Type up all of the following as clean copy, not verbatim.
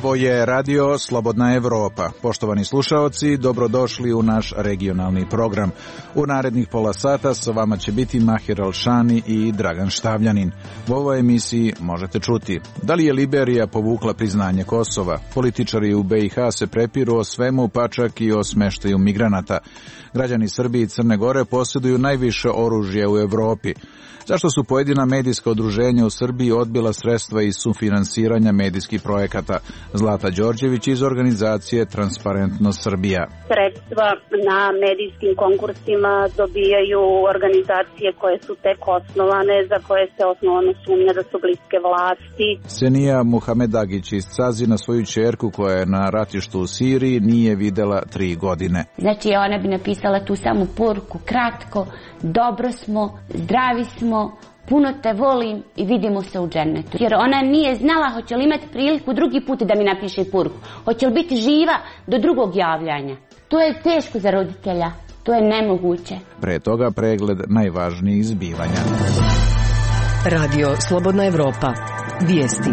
Ovo je Radio Slobodna Evropa. Poštovani slušaoci, dobrodošli u naš regionalni program. U narednih pola sata sa vama će biti Mahir Alšani i Dragan Štavljanin. U ovoj emisiji možete čuti: da li je Liberija povukla priznanje Kosova? Političari u BiH se prepiru o svemu, pa čak i o smeštaju migranata. Građani Srbije i Crne Gore posjeduju najviše oružje u Evropi. Zašto su pojedina medijska udruženja u Srbiji odbila sredstva iz sufinansiranja medijskih projekata? Zlata Đorđević iz organizacije Transparentnost Srbija. Sredstva na medijskim konkursima dobijaju organizacije koje su tek osnovane, za koje se osnovano sumnja da su bliske vlasti. Senija Muhamedagić iz Cazina svoju ćerku koja je na ratištu u Siriji nije videla 3 godine. Znači ona bi napisala tu samu poruku, kratko: dobro smo, zdravi smo, puno te volim i vidimo se u džennetu. Jer ona nije znala hoće li imati priliku drugi put da mi napiše poruku. Hoće li biti živa do drugog javljanja. To je teško za roditelja. To je nemoguće. Pre toga pregled najvažnijih zbivanja. Radio Slobodna Evropa. Vijesti.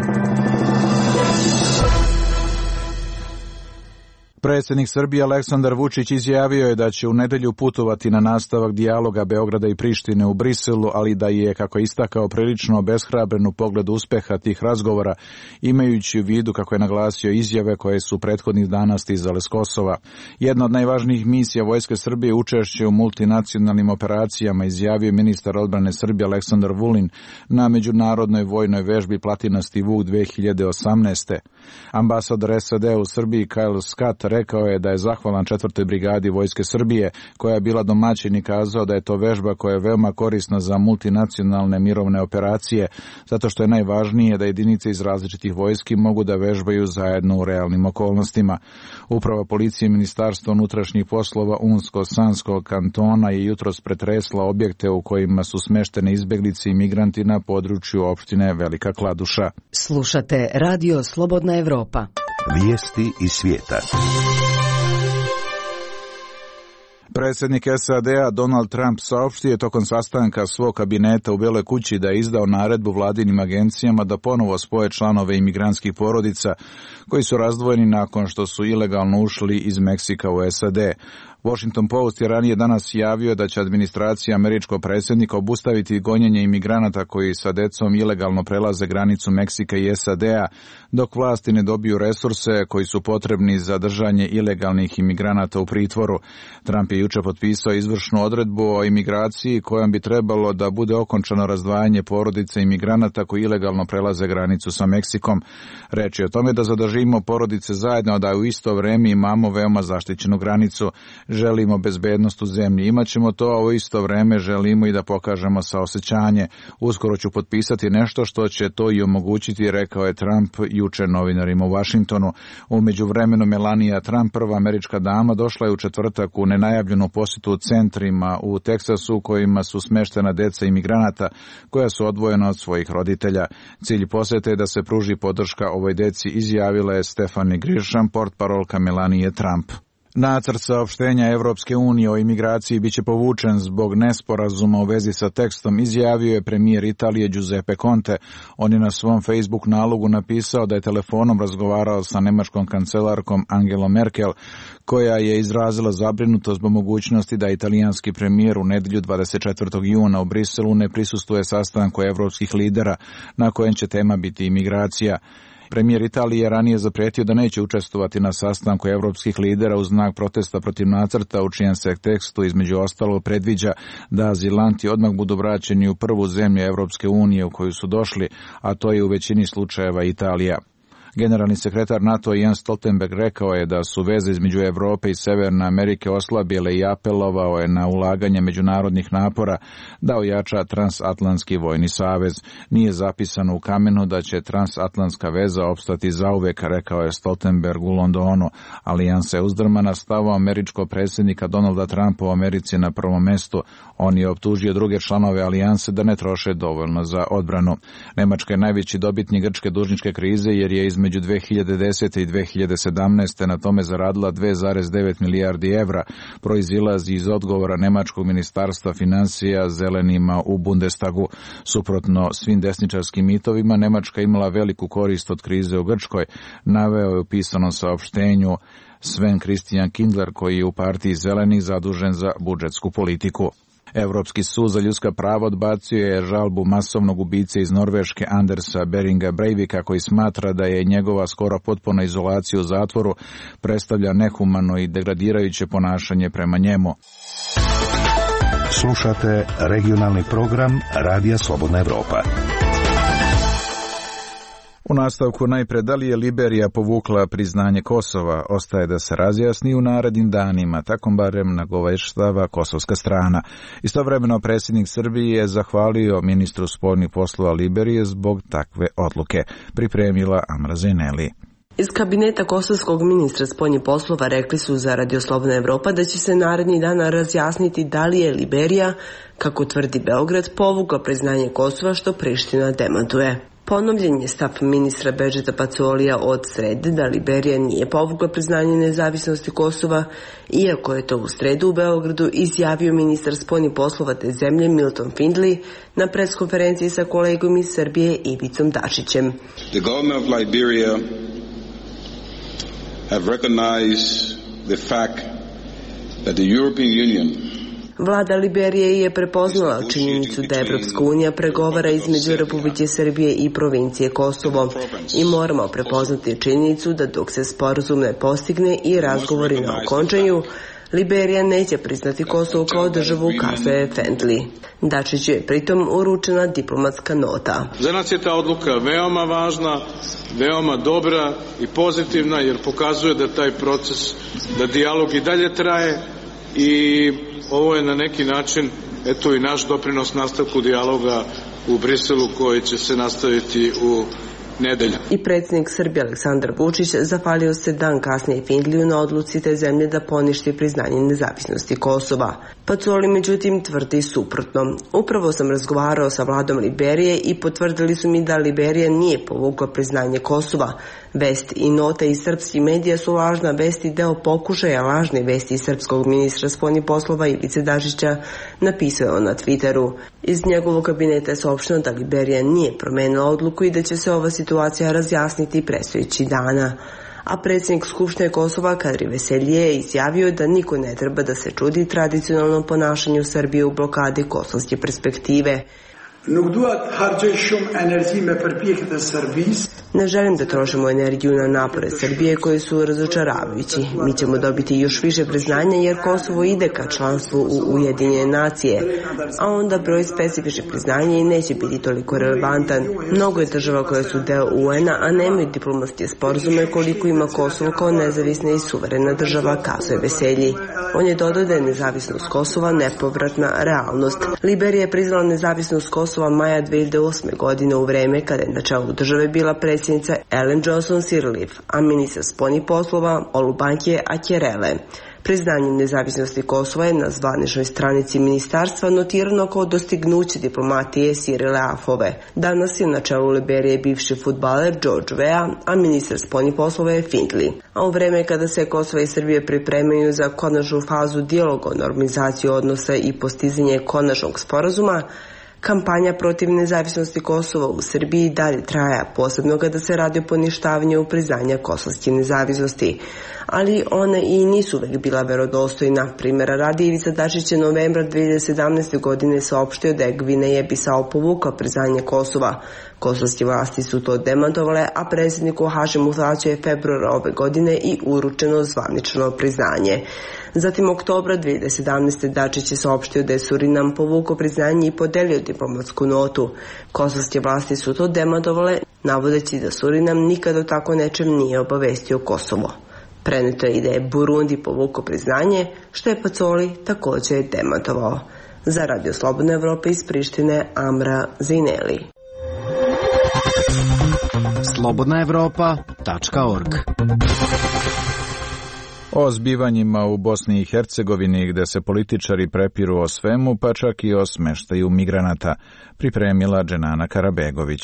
Predsjednik Srbije Aleksandar Vučić izjavio je da će u nedelju putovati na nastavak dijaloga Beograda i Prištine u Briselu, ali da je, kako je istakao, prilično obeshrabren u pogledu uspeha tih razgovora, imajući u vidu, kako je naglasio, izjave koje su prethodnih dana stizale s Kosova. Jedna od najvažnijih misija Vojske Srbije učešće u multinacionalnim operacijama, izjavio ministar odbrane Srbije Aleksandar Vulin na međunarodnoj vojnoj vežbi Platinasti Vuk 2018. Ambasador SAD u Srbiji Kyle Scott rekao je da je zahvalan 4. brigadi Vojske Srbije, koja je bila domaćin, i kazao da je to vežba koja je veoma korisna za multinacionalne mirovne operacije, zato što je najvažnije da jedinice iz različitih vojski mogu da vežbaju zajedno u realnim okolnostima. Uprava policije i Ministarstvo unutrašnjih poslova Unsko-Sanskog kantona je jutros pretresla objekte u kojima su smeštene izbeglice i migranti na području opštine Velika Kladuša. Slušate Radio Slobodna Evropa. Vijesti iz svijeta. Predsjednik SAD-a Donald Trump saopštio je tokom sastanka svog kabineta u Beloj kući da je izdao naredbu vladinim agencijama da ponovo spoje članove imigrantskih porodica koji su razdvojeni nakon što su ilegalno ušli iz Meksika u SAD. Washington Post je ranije danas javio da će administracija američkog predsjednika obustaviti gonjenje imigranata koji sa decom ilegalno prelaze granicu Meksika i SAD-a, dok vlasti ne dobiju resurse koji su potrebni za držanje ilegalnih imigranata u pritvoru. Trump je juče potpisao izvršnu odredbu o imigraciji kojom bi trebalo da bude okončano razdvajanje porodice imigranata koji ilegalno prelaze granicu sa Meksikom. Reč je o tome da zadržimo porodice zajedno, da u isto vreme imamo veoma zaštićenu granicu. Želimo bezbednost u zemlji. Imaćemo to, a u isto vreme želimo i da pokažemo saosećanje. Uskoro ću potpisati nešto što će to i omogućiti, rekao je Trump juče novinarima u Vašingtonu. U međuvremenu Melania Trump, prva američka dama, došla je u četvrtak u nenajavljenu posjetu u centrima u Teksasu u kojima su smeštena deca imigranata koja su odvojena od svojih roditelja. Cilj posjete je da se pruži podrška ovoj deci, izjavila je Stephanie Grisham, portparolka Melanie Trump. Nacrt saopštenja Evropske unije o imigraciji biće povučen zbog nesporazuma u vezi sa tekstom, izjavio je premijer Italije Giuseppe Conte. On je na svom Facebook nalogu napisao da je telefonom razgovarao sa nemačkom kancelarkom Angelom Merkel, koja je izrazila zabrinutost zbog mogućnosti da italijanski premijer u nedjelju 24. juna u Briselu ne prisustvuje sastanku evropskih lidera na kojem će tema biti imigracija. Premijer Italije je ranije zaprijetio da neće učestvovati na sastanku evropskih lidera u znak protesta protiv nacrta, u čijem se tekstu između ostalog predviđa da azilanti odmah budu vraćeni u prvu zemlju Evropske unije u koju su došli, a to je u većini slučajeva Italija. Generalni sekretar NATO Jens Stoltenberg rekao je da su veze između Evrope i Severne Amerike oslabile i apelovao je na ulaganje međunarodnih napora da ojača transatlantski vojni savez. Nije zapisano u kamenu da će transatlantska veza opstati zauvek, rekao je Stoltenberg u Londonu. Alijansa je uzdrmana stavom američkog predsjednika Donalda Trumpa u Americi na prvom mestu. On je optužio druge članove alijanse da ne troše dovoljno za odbranu. Nemačka je najveći dobitnik grčke dužničke krize jer je između između 2010. i 2017. na tome zaradila 2,9 milijardi evra, proizilazi iz odgovora nemačkog ministarstva financija zelenima u Bundestagu. Suprotno svim desničarskim mitovima, Nemačka imala veliku korist od krize u Grčkoj, naveo je u pisanom saopštenju Sven Christian Kindler, koji je u partiji zelenih zadužen za budžetsku politiku. Evropski sud za ljudska prava odbacio je žalbu masovnog ubice iz Norveške Andersa Beringa Breivika, koji smatra da je njegova skoro potpuna izolacija u zatvoru predstavlja nehumano i degradirajuće ponašanje prema njemu. Slušate regionalni program Radija Slobodna Evropa. U nastavku najpre, da li je Liberija povukla priznanje Kosova, ostaje da se razjasni u narednim danima, tako barem nagoveštava kosovska strana. Istovremeno predsjednik Srbije je zahvalio ministru spoljnih poslova Liberije zbog takve odluke. Pripremila Amra Zeneli. Iz kabineta kosovskog ministra spoljnih poslova rekli su za Radio Slobodna Evropa da će se narednih dana razjasniti da li je Liberija, kako tvrdi Beograd, povukla priznanje Kosova, što Priština demantuje. Ponovljen je stav ministra Bedžeta Pacolija od srede da Liberija nije povukla priznanje nezavisnosti Kosova, iako je to u sredu u Beogradu izjavio ministar spoljnih poslova te zemlje Milton Findley na preskonferenciji sa kolegom iz Srbije Ivicom Dačićem. The government of Liberia have recognized the fact that the European Union Vlada Liberije je prepoznala činjenicu da Evropska unija pregovara između Republike Srbije i provincije Kosovo i moramo prepoznati činjenicu da dok se sporazum ne postigne i razgovori na okončanju, Liberija neće priznati Kosovo kao državu, kazuje Findley. Dačiću je pritom uručena diplomatska nota. Za nas je ta odluka veoma važna, veoma dobra i pozitivna, jer pokazuje da taj proces, da dijalog i dalje traje i ovo je na neki način eto i naš doprinos nastavku dijaloga u Briselu koji će se nastaviti u nedelju. I predsjednik Srbije Aleksandar Vučić zahvalio se dan kasnije Findleyu na odluci te zemlje da poništi priznanje nezavisnosti Kosova. Pacoli međutim tvrdi suprotno. Upravo sam razgovarao sa vladom Liberije i potvrdili su mi da Liberija nije povukla priznanje Kosova. Vest i note iz srpskih medija su lažna vest i deo pokušaja lažne vesti iz srpskog ministra spoljnih poslova Ivice Dačića, napisao na Twitteru. Iz njegovog kabineta je saopšteno da Liberija nije promenila odluku i da će se ova situacija razjasniti predstojećih dana. A predsjednik Skupštine Kosova Kadri Veselije je izjavio da niko ne treba da se čudi tradicionalnom ponašanju Srbije u blokadi kosovske perspektive. Ne želim da trošimo energiju na napore Srbije koji su razočaravajući. Mi ćemo dobiti još više priznanja jer Kosovo ide ka članstvu u Ujedinjene nacije, a onda broj specifičnih priznanja i neće biti toliko relevantan. Mnogo je država koje su deo UN-a, a nemaju diplomatske sporazume koliko ima Kosovo kao nezavisna i suverena država, kazuje Veselji. On je dodao da je nezavisnost Kosova nepovratna realnost. Liberija je priznala nezavisnost Kosova maja 2008. godine u vreme kada je na čelu države bila predsjednica Ellen Johnson Sirleaf, a ministar spoljnih poslova Olubanke Akerele. Priznanje nezavisnosti Kosova je na zvaničnoj stranici ministarstva notirano kao dostignuće diplomatije Sirile Afove. Danas je na čelu Liberije bivši fudbaler George Weah, a ministar spoljnih poslova je Findley. A u vreme kada se Kosovo i Srbije pripremaju za konačnu fazu dijaloga o normalizaciji odnosa i postizanje konačnog sporazuma, kampanja protiv nezavisnosti Kosova u Srbiji dalje traja, posebno kada se radi o poništavanju priznanja kosovske nezavisnosti. Ali one i nisu uvek bila verodostojna. Primjera radi, Ivica Dačić je novembra 2017. godine saopštio da je Gvineja Bisao povukla priznanje Kosova. Kosovske vlasti su to demantovale, a predsjedniku Hašimu Tačiju je februara ove godine i uručeno zvanično priznanje. Zatim oktobra 2017. Dačić je saopštio da je Surinam povukao priznanje i podelio diplomatsku notu. Kosovske vlasti su to demantovale, navodeći da Surinam nikad o tako nečem nije obavestio Kosovo. Preneto je i da je Burundi povukao priznanje, što je Pacoli također demantovao. Za Radio Slobodna Evropa iz Prištine, Amra Zineli. slobodnaevropa.org. O zbivanjima u Bosni i Hercegovini gde se političari prepiru o svemu, pa čak i o smeštaju migranata, pripremila Dženana Karabegović.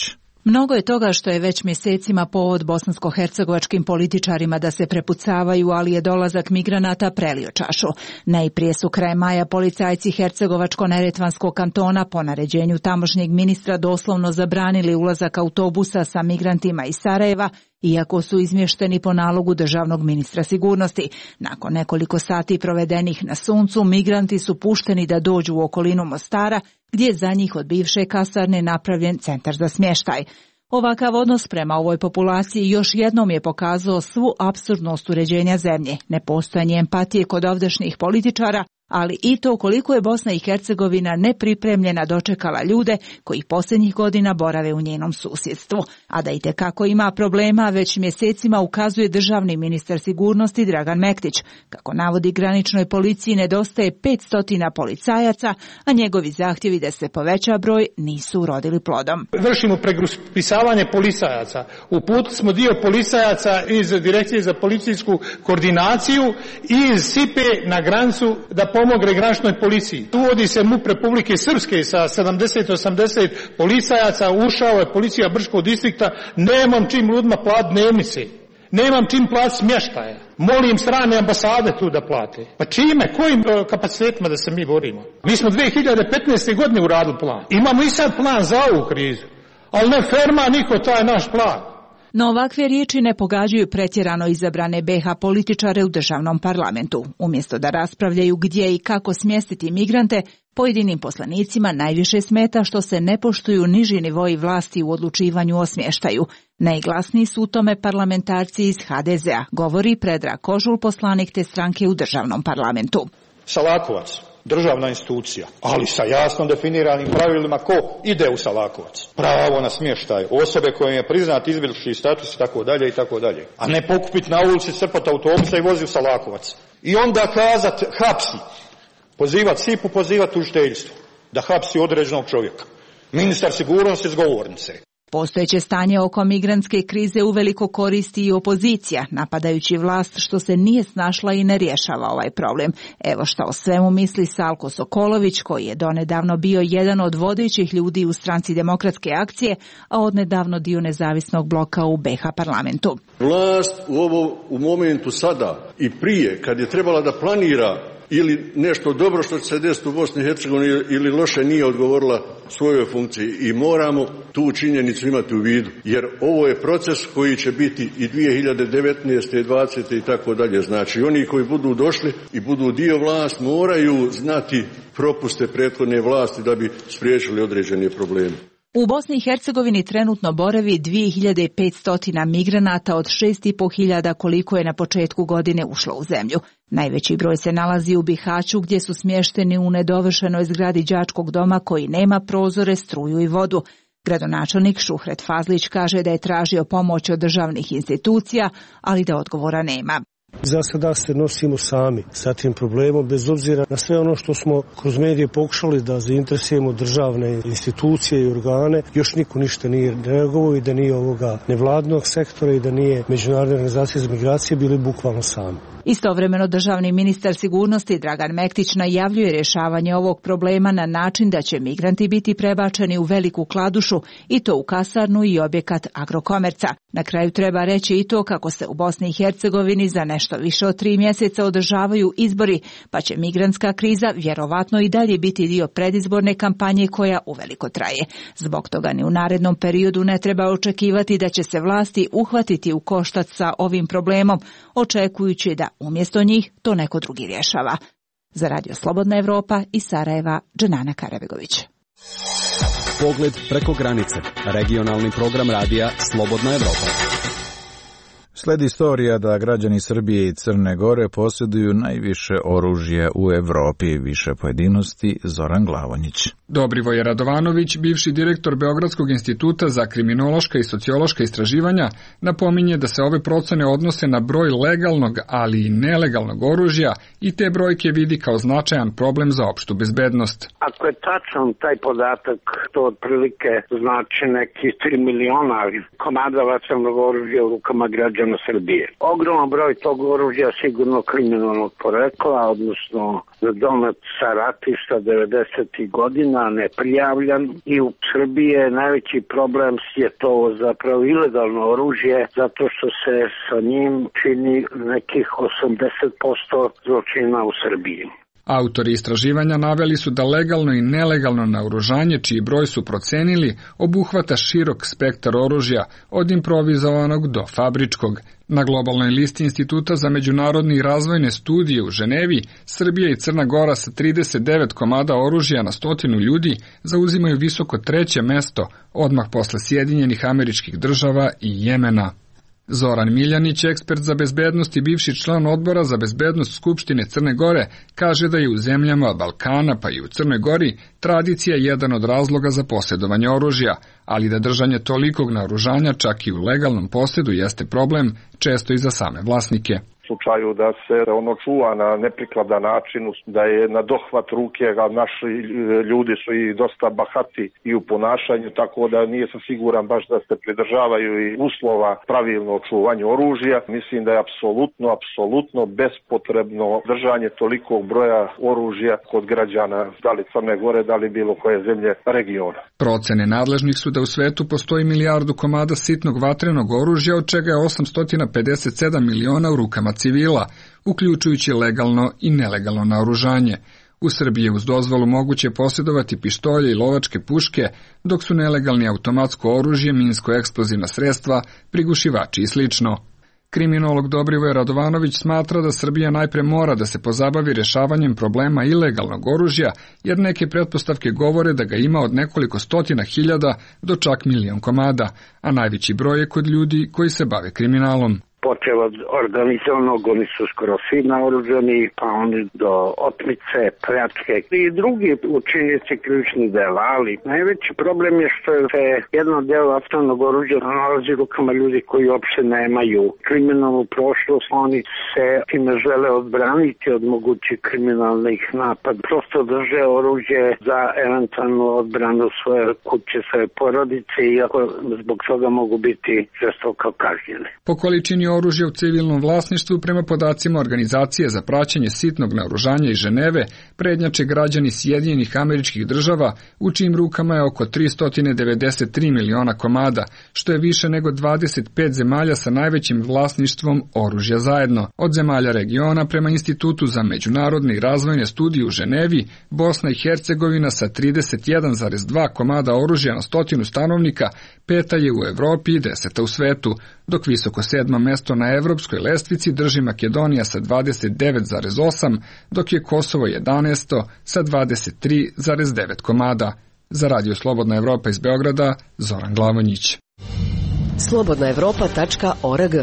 Mnogo je toga što je već mjesecima povod bosansko-hercegovačkim političarima da se prepucavaju, ali je dolazak migranata prelio čašu. Najprije su krajem maja policajci Hercegovačko-neretvanskog kantona po naređenju tamošnjeg ministra doslovno zabranili ulazak autobusa sa migrantima iz Sarajeva, iako su izmješteni po nalogu državnog ministra sigurnosti. Nakon nekoliko sati provedenih na suncu, migranti su pušteni da dođu u okolinu Mostara, gdje je za njih od bivše kasarne napravljen centar za smještaj. Ovakav odnos prema ovoj populaciji još jednom je pokazao svu apsurdnost uređenja zemlje, nepostojanje empatije kod ovdašnjih političara, ali i to koliko je Bosna i Hercegovina nepripremljena dočekala ljude koji posljednjih godina borave u njenom susjedstvu. A da itekako ima problema, već mjesecima ukazuje državni ministar sigurnosti Dragan Mektić. Kako navodi, graničnoj policiji nedostaje 500 policajaca, a njegovi zahtjevi da se poveća broj nisu urodili plodom. Vršimo pregrupisavanje policajaca. Uputili smo dio policajaca iz Direkcije za policijsku koordinaciju i iz SIPE na granicu da pomogne graničnoj policiji. Uvodi se MUP Republike Srpske sa 70-80 policajaca, ušao je policija Brčkog distrikta, nemam čim ljudima platiti dnevnice, nemam čim platiti smještaje. Molim strane ambasade tu da plate. Pa čime, kojim kapacitetima da se mi borimo? Mi smo 2015. godine uradili plan. Imamo i sad plan za ovu krizu, ali ne ferma niko taj naš plan. No ovakve riječi ne pogađaju pretjerano izabrane BiH političare u državnom parlamentu. Umjesto da raspravljaju gdje i kako smjestiti migrante, pojedinim poslanicima najviše smeta što se ne poštuju niži nivoji vlasti u odlučivanju o smještaju. Najglasniji su u tome parlamentarci iz HDZ-a, govori Predrag Kožul, poslanik te stranke u državnom parlamentu. Salakovac, državna institucija, ali sa jasno definiranim pravilima ko ide u Salakovac. Pravo na smještaj, osobe koje je priznat izbjeglički status i tako dalje, a ne pokupiti na ulici, crpati autobusa i vozi u Salakovac. I onda kazat hapsi, pozivati SIP-u, pozivati tužiteljstvo, da hapsi određenog čovjeka. Ministar sigurnosti s govornice. Postojeće stanje oko migrantske krize uveliko koristi i opozicija, napadajući vlast što se nije snašla i ne rješava ovaj problem. Evo šta o svemu misli Salko Sokolović, koji je donedavno bio jedan od vodećih ljudi u stranci Demokratske akcije, a odnedavno dio nezavisnog bloka u BiH parlamentu. Vlast u momentu sada i prije, kad je trebala da planira ili nešto dobro što će se desiti u Bosni i Hercegovini ili loše, nije odgovorila svojoj funkciji i moramo tu činjenicu imati u vidu, jer ovo je proces koji će biti i 2019. 20. i tako dalje. Znači oni koji budu došli i budu dio vlasti moraju znati propuste prethodne vlasti da bi spriječili određene probleme. U Bosni i Hercegovini trenutno boravi 2500 migranata od 6500 koliko je na početku godine ušlo u zemlju. Najveći broj se nalazi u Bihaću gdje su smješteni u nedovršenoj zgradi đačkog doma koji nema prozore, struju i vodu. Gradonačelnik Šuhret Fazlić kaže da je tražio pomoć od državnih institucija, ali da odgovora nema. Za sada se nosimo sami sa tim problemom, bez obzira na sve ono što smo kroz medije pokušali da zainteresujemo državne institucije i organe. Još niko ništa nije reagovao i da nije ovoga nevladnog sektora i da nije Međunarodne organizacije za migracije, bili bukvalno sami. Istovremeno državni ministar sigurnosti Dragan Mektić najavljuje rješavanje ovog problema na način da će migranti biti prebačeni u Veliku Kladušu i to u kasarnu i objekat Agrokomerca. Na kraju treba reći i to kako se u Bosni i Hercegovini za nešto više od 3 mjeseca održavaju izbori, pa će migrantska kriza vjerovatno i dalje biti dio predizborne kampanje koja uveliko traje. Zbog toga ni u narednom periodu ne treba očekivati da će se vlasti uhvatiti u koštac sa ovim problemom, očekujući da umjesto njih to neko drugi rješava. Za Radio Slobodna Evropa iz Sarajeva, Dženana Karabegović. Pogled preko granice. Regionalni program radija Slobodna Evropa. Sledi istorija da građani Srbije i Crne Gore posjeduju najviše oružje u Evropi. Više pojedinosti, Zoran Glavonjić. Dobrivoje Radovanović, bivši direktor Beogradskog instituta za kriminološka i sociološka istraživanja, napominje da se ove procene odnose na broj legalnog, ali i nelegalnog oružja i te brojke vidi kao značajan problem za opštu bezbednost. Ako je tačan taj podatak, to otprilike znači neki 3 miliona komada vatrenog oružja u rukama građana građana Srbije. Ogroman broj tog oružja sigurno kriminalnog porekla, odnosno donet sa ratišta 90. godina, neprijavljan, i u Srbiji je najveći problem je to zapravo ilegalno oružje, zato što se sa njim čini nekih 80% zločina u Srbiji. Autori istraživanja naveli su da legalno i nelegalno naoružanje, čiji broj su procenili, obuhvata širok spektar oružja, od improvizovanog do fabričkog. Na globalnoj listi Instituta za međunarodne i razvojne studije u Ženevi, Srbija i Crna Gora sa 39 komada oružja na 100 ljudi zauzimaju visoko 3. mesto, odmah posle Sjedinjenih Američkih Država i Jemena. Zoran Miljanić, ekspert za bezbednost i bivši član odbora za bezbednost Skupštine Crne Gore, kaže da je u zemljama Balkana pa i u Crnoj Gori tradicija jedan od razloga za posjedovanje oružja, ali da držanje tolikog naoružanja čak i u legalnom posjedu jeste problem, često i za same vlasnike. U slučaju da se ono čuva na neprikladan način, da je na dohvat ruke, a naši ljudi su i dosta bahati i u ponašanju, tako da nije sam siguran baš da se pridržavaju i uslova pravilno čuvanju oružja. Mislim da je apsolutno bespotrebno držanje tolikog broja oružja kod građana, da li Crne Gore, da li bilo koje zemlje regiona. Procene nadležnih su da u svetu postoji 1 milijardu komada sitnog vatrenog oružja, od čega je 857 miliona u rukama civila, uključujući legalno i nelegalno naoružanje. U Srbiji je uz dozvolu moguće posjedovati pištolje i lovačke puške, dok su nelegalni automatsko oružje, minsko-eksplozivna sredstva, prigušivači i slično. Kriminolog Dobrivoje Radovanović smatra da Srbija najpre mora da se pozabavi rešavanjem problema ilegalnog oružja, jer neke pretpostavke govore da ga ima od nekoliko stotina hiljada do čak 1 milion komada, a najveći broj je kod ljudi koji se bave kriminalom. Počeo od organizovanog, oni su skoro svi naoružani, pa oni do otmice, pljačke i drugi učinjenici krivičnih dela, ali najveći problem je što se jedno deo vatrenog oružja nalazi u rukama ljudi koji uopšte nemaju kriminalnu prošlost, oni se time žele odbraniti od mogućih kriminalnih napada, prosto drže oružje za eventualnu odbranu svoje kuće, svoje porodice, iako zbog toga mogu biti žestoko kažnjeni. Po količini oružja u civilnom vlasništvu, prema podacima Organizacije za praćenje sitnog naoružanja iz Ženeve, prednjače građani Sjedinjenih Američkih Država, u čijim rukama je oko 393 miliona komada, što je više nego 25 zemalja sa najvećim vlasništvom oružja zajedno. Od zemalja regiona, prema Institutu za međunarodne i razvojne studije u Ženevi, Bosna i Hercegovina sa 31,2 komada oružja na 100 stanovnika, 5. je u Evropi i 10. u svetu, dok visoko 7. mesto na evropskoj lestvici drži Makedonija sa 29,8, dok je Kosovo 11. sa 23,9 komada. Za Radio Slobodna Evropa iz Beograda, Zoran Glavonjić. slobodnaevropa.org.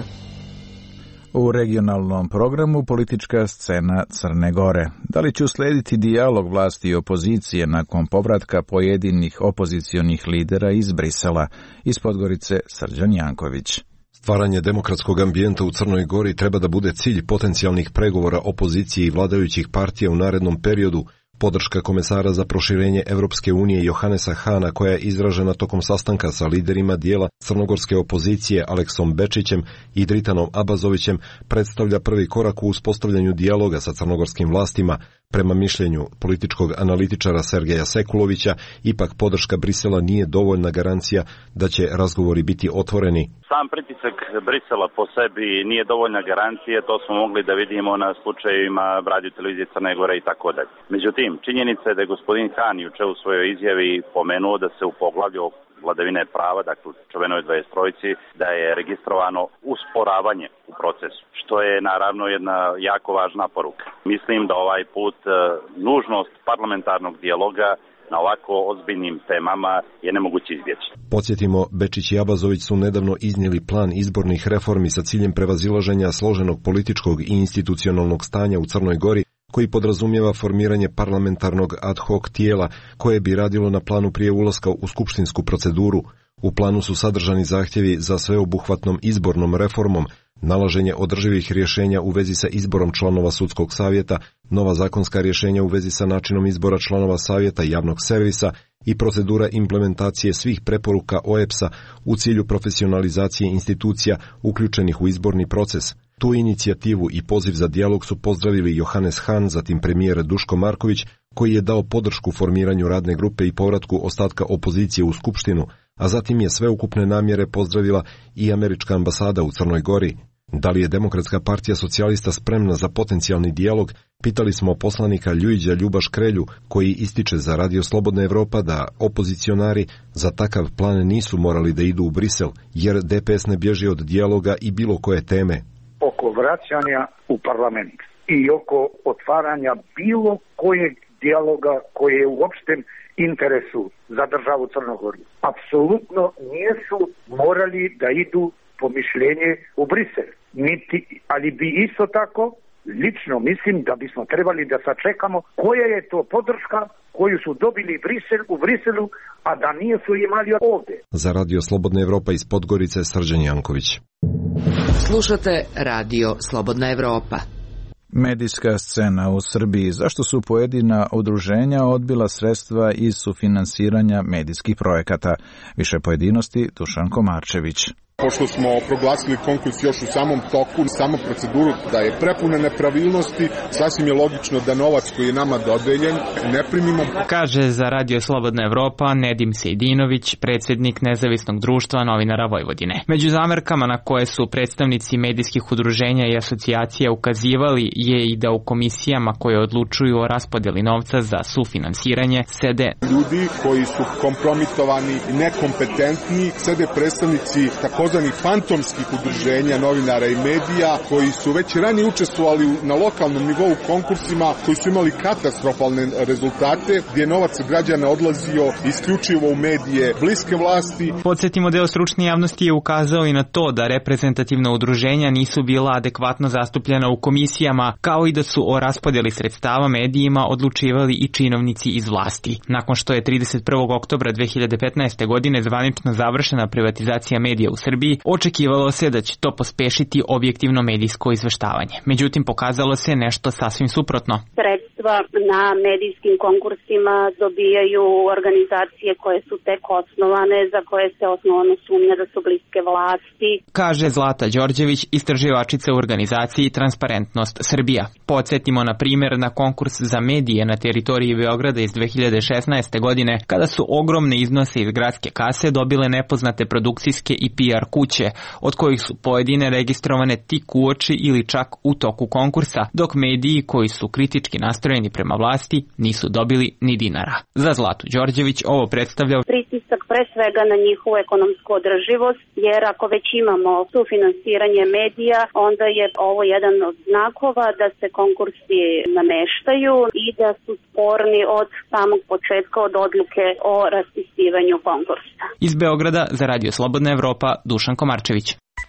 U regionalnom programu politička scena Crne Gore. Da li će uslediti dijalog vlasti i opozicije nakon povratka pojedinih opozicionih lidera iz Brisela? Iz Podgorice, Srđan Janković. Stvaranje demokratskog ambijenta u Crnoj Gori treba da bude cilj potencijalnih pregovora opozicije i vladajućih partija u narednom periodu. Podrška komesara za proširenje Evropske unije Johanesa Hana, koja je izražena tokom sastanka sa liderima dijela crnogorske opozicije Aleksom Bečićem i Dritanom Abazovićem, predstavlja prvi korak u uspostavljanju dijaloga sa crnogorskim vlastima. Prema mišljenju političkog analitičara Sergeja Sekulovića, ipak podrška Brisela nije dovoljna garancija da će razgovori biti otvoreni. Sam pritisak Brisela po sebi nije dovoljna garancija, to smo mogli da vidimo na slučajevima Radio televizije Crne Gore i tako dalje. Međutim, činjenica je da je gospodin Han juče u svojoj izjavi pomenuo da se u poglavlju vladavine prava, dakle u čuvenoj 23, da je registrovano usporavanje u procesu, što je naravno jedna jako važna poruka. Mislim da ovaj put nužnost parlamentarnog dijaloga na ovako ozbiljnim temama je nemoguće izbjeći. Podsjetimo, Bečić i Abazović su nedavno iznijeli plan izbornih reformi sa ciljem prevazilaženja složenog političkog i institucionalnog stanja u Crnoj Gori, koji podrazumijeva formiranje parlamentarnog ad hoc tijela koje bi radilo na planu prije ulaska u skupštinsku proceduru. U planu su sadržani zahtjevi za sveobuhvatnom izbornom reformom, nalaženje održivih rješenja u vezi sa izborom članova sudskog savjeta, nova zakonska rješenja u vezi sa načinom izbora članova savjeta javnog servisa i procedura implementacije svih preporuka OEBS-a u cilju profesionalizacije institucija uključenih u izborni proces. Tu inicijativu i poziv za dijalog su pozdravili Johannes Hahn, zatim premijer Duško Marković, koji je dao podršku formiranju radne grupe i povratku ostatka opozicije u Skupštinu, a zatim je sveukupne namjere pozdravila i američka ambasada u Crnoj Gori. Da li je Demokratska partija socijalista spremna za potencijalni dijalog, pitali smo poslanika Ljujića Ljuba Škrelju, koji ističe za Radio Slobodna Evropa da opozicionari za takav plan nisu morali da idu u Brisel, jer DPS ne bježi od dijaloga i bilo koje teme. Oko vraćanja u parlament i oko otvaranja bilo kojeg dijaloga koji je u opštem interesu za državu Crnogoru. Apsolutno nisu morali da idu po mišljenje u Brisel. Ali bi isto tako, lično mislim da bismo trebali da sačekamo koja je to podrška koju su dobili u Briselu, a da nisu imali ovdje. Za Radio Slobodna Evropa iz Podgorice, Srđan Janković. Slušate Radio Slobodna Evropa. Medijska scena u Srbiji. Zašto su pojedina udruženja odbila sredstva iz sufinansiranja medijskih projekata? Više pojedinosti, Dušan Komarčević. Pošto smo proglasili konkurs još u samom toku, samu proceduru da je prepuna nepravilnosti, sasvim je logično da novac koji je nama dodeljen ne primimo. Kaže za Radio Slobodna Evropa Nedim Sejdinović, predsjednik Nezavisnog društva novinara Vojvodine. Među zamerkama na koje su predstavnici medijskih udruženja i asocijacija ukazivali je i da u komisijama koje odlučuju o raspodjeli novca za sufinansiranje sede ljudi koji su kompromitovani i nekompetentni, sede predstavnici takozvanih fantomskih udruženja novinara i medija koji su već ranije učestvovali na lokalnom nivou konkursima, koji su imali katastrofalne rezultate, gdje je novac građana odlazio isključivo u medije bliske vlasti. Podsjetimo, deo stručne javnosti je ukazao i na to da reprezentativna udruženja nisu bila adekvatno zastupljena u komisijama, kao i da su o raspodjeli sredstava medijima odlučivali i činovnici iz vlasti. Nakon što je 31. oktobra 2015. godine zvanično završena privatizacija medija u Srbiji, očekivalo se da će to pospešiti objektivno medijsko izveštavanje. Međutim, pokazalo se nešto sasvim suprotno. Sredstva na medijskim konkursima dobijaju organizacije koje su tek osnovane, za koje se osnovno sumnja da su bliske vlasti. Kaže Zlata Đorđević, istraživačica u organizaciji Transparentnost Srbija. Podsjetimo na primjer na konkurs za medije na teritoriji Beograda iz 2016. godine, kada su ogromne iznose iz gradske kase dobile nepoznate produkcijske i PR kuće, od kojih su pojedine registrovane tik uoči ili čak u toku konkursa, dok mediji koji su kritički nastrojeni prema vlasti nisu dobili ni dinara. Za Zlatu Đorđević ovo predstavlja pritisak pre svega na njihovu ekonomsku održivost, jer ako već imamo sufinansiranje medija, onda je ovo jedan od znakova da se konkursi nameštaju i da su sporni od samog početka, od odluke o raspisivanju konkursa. Iz Beograda za Radio Slobodna Evropa, Dušan Komarčević.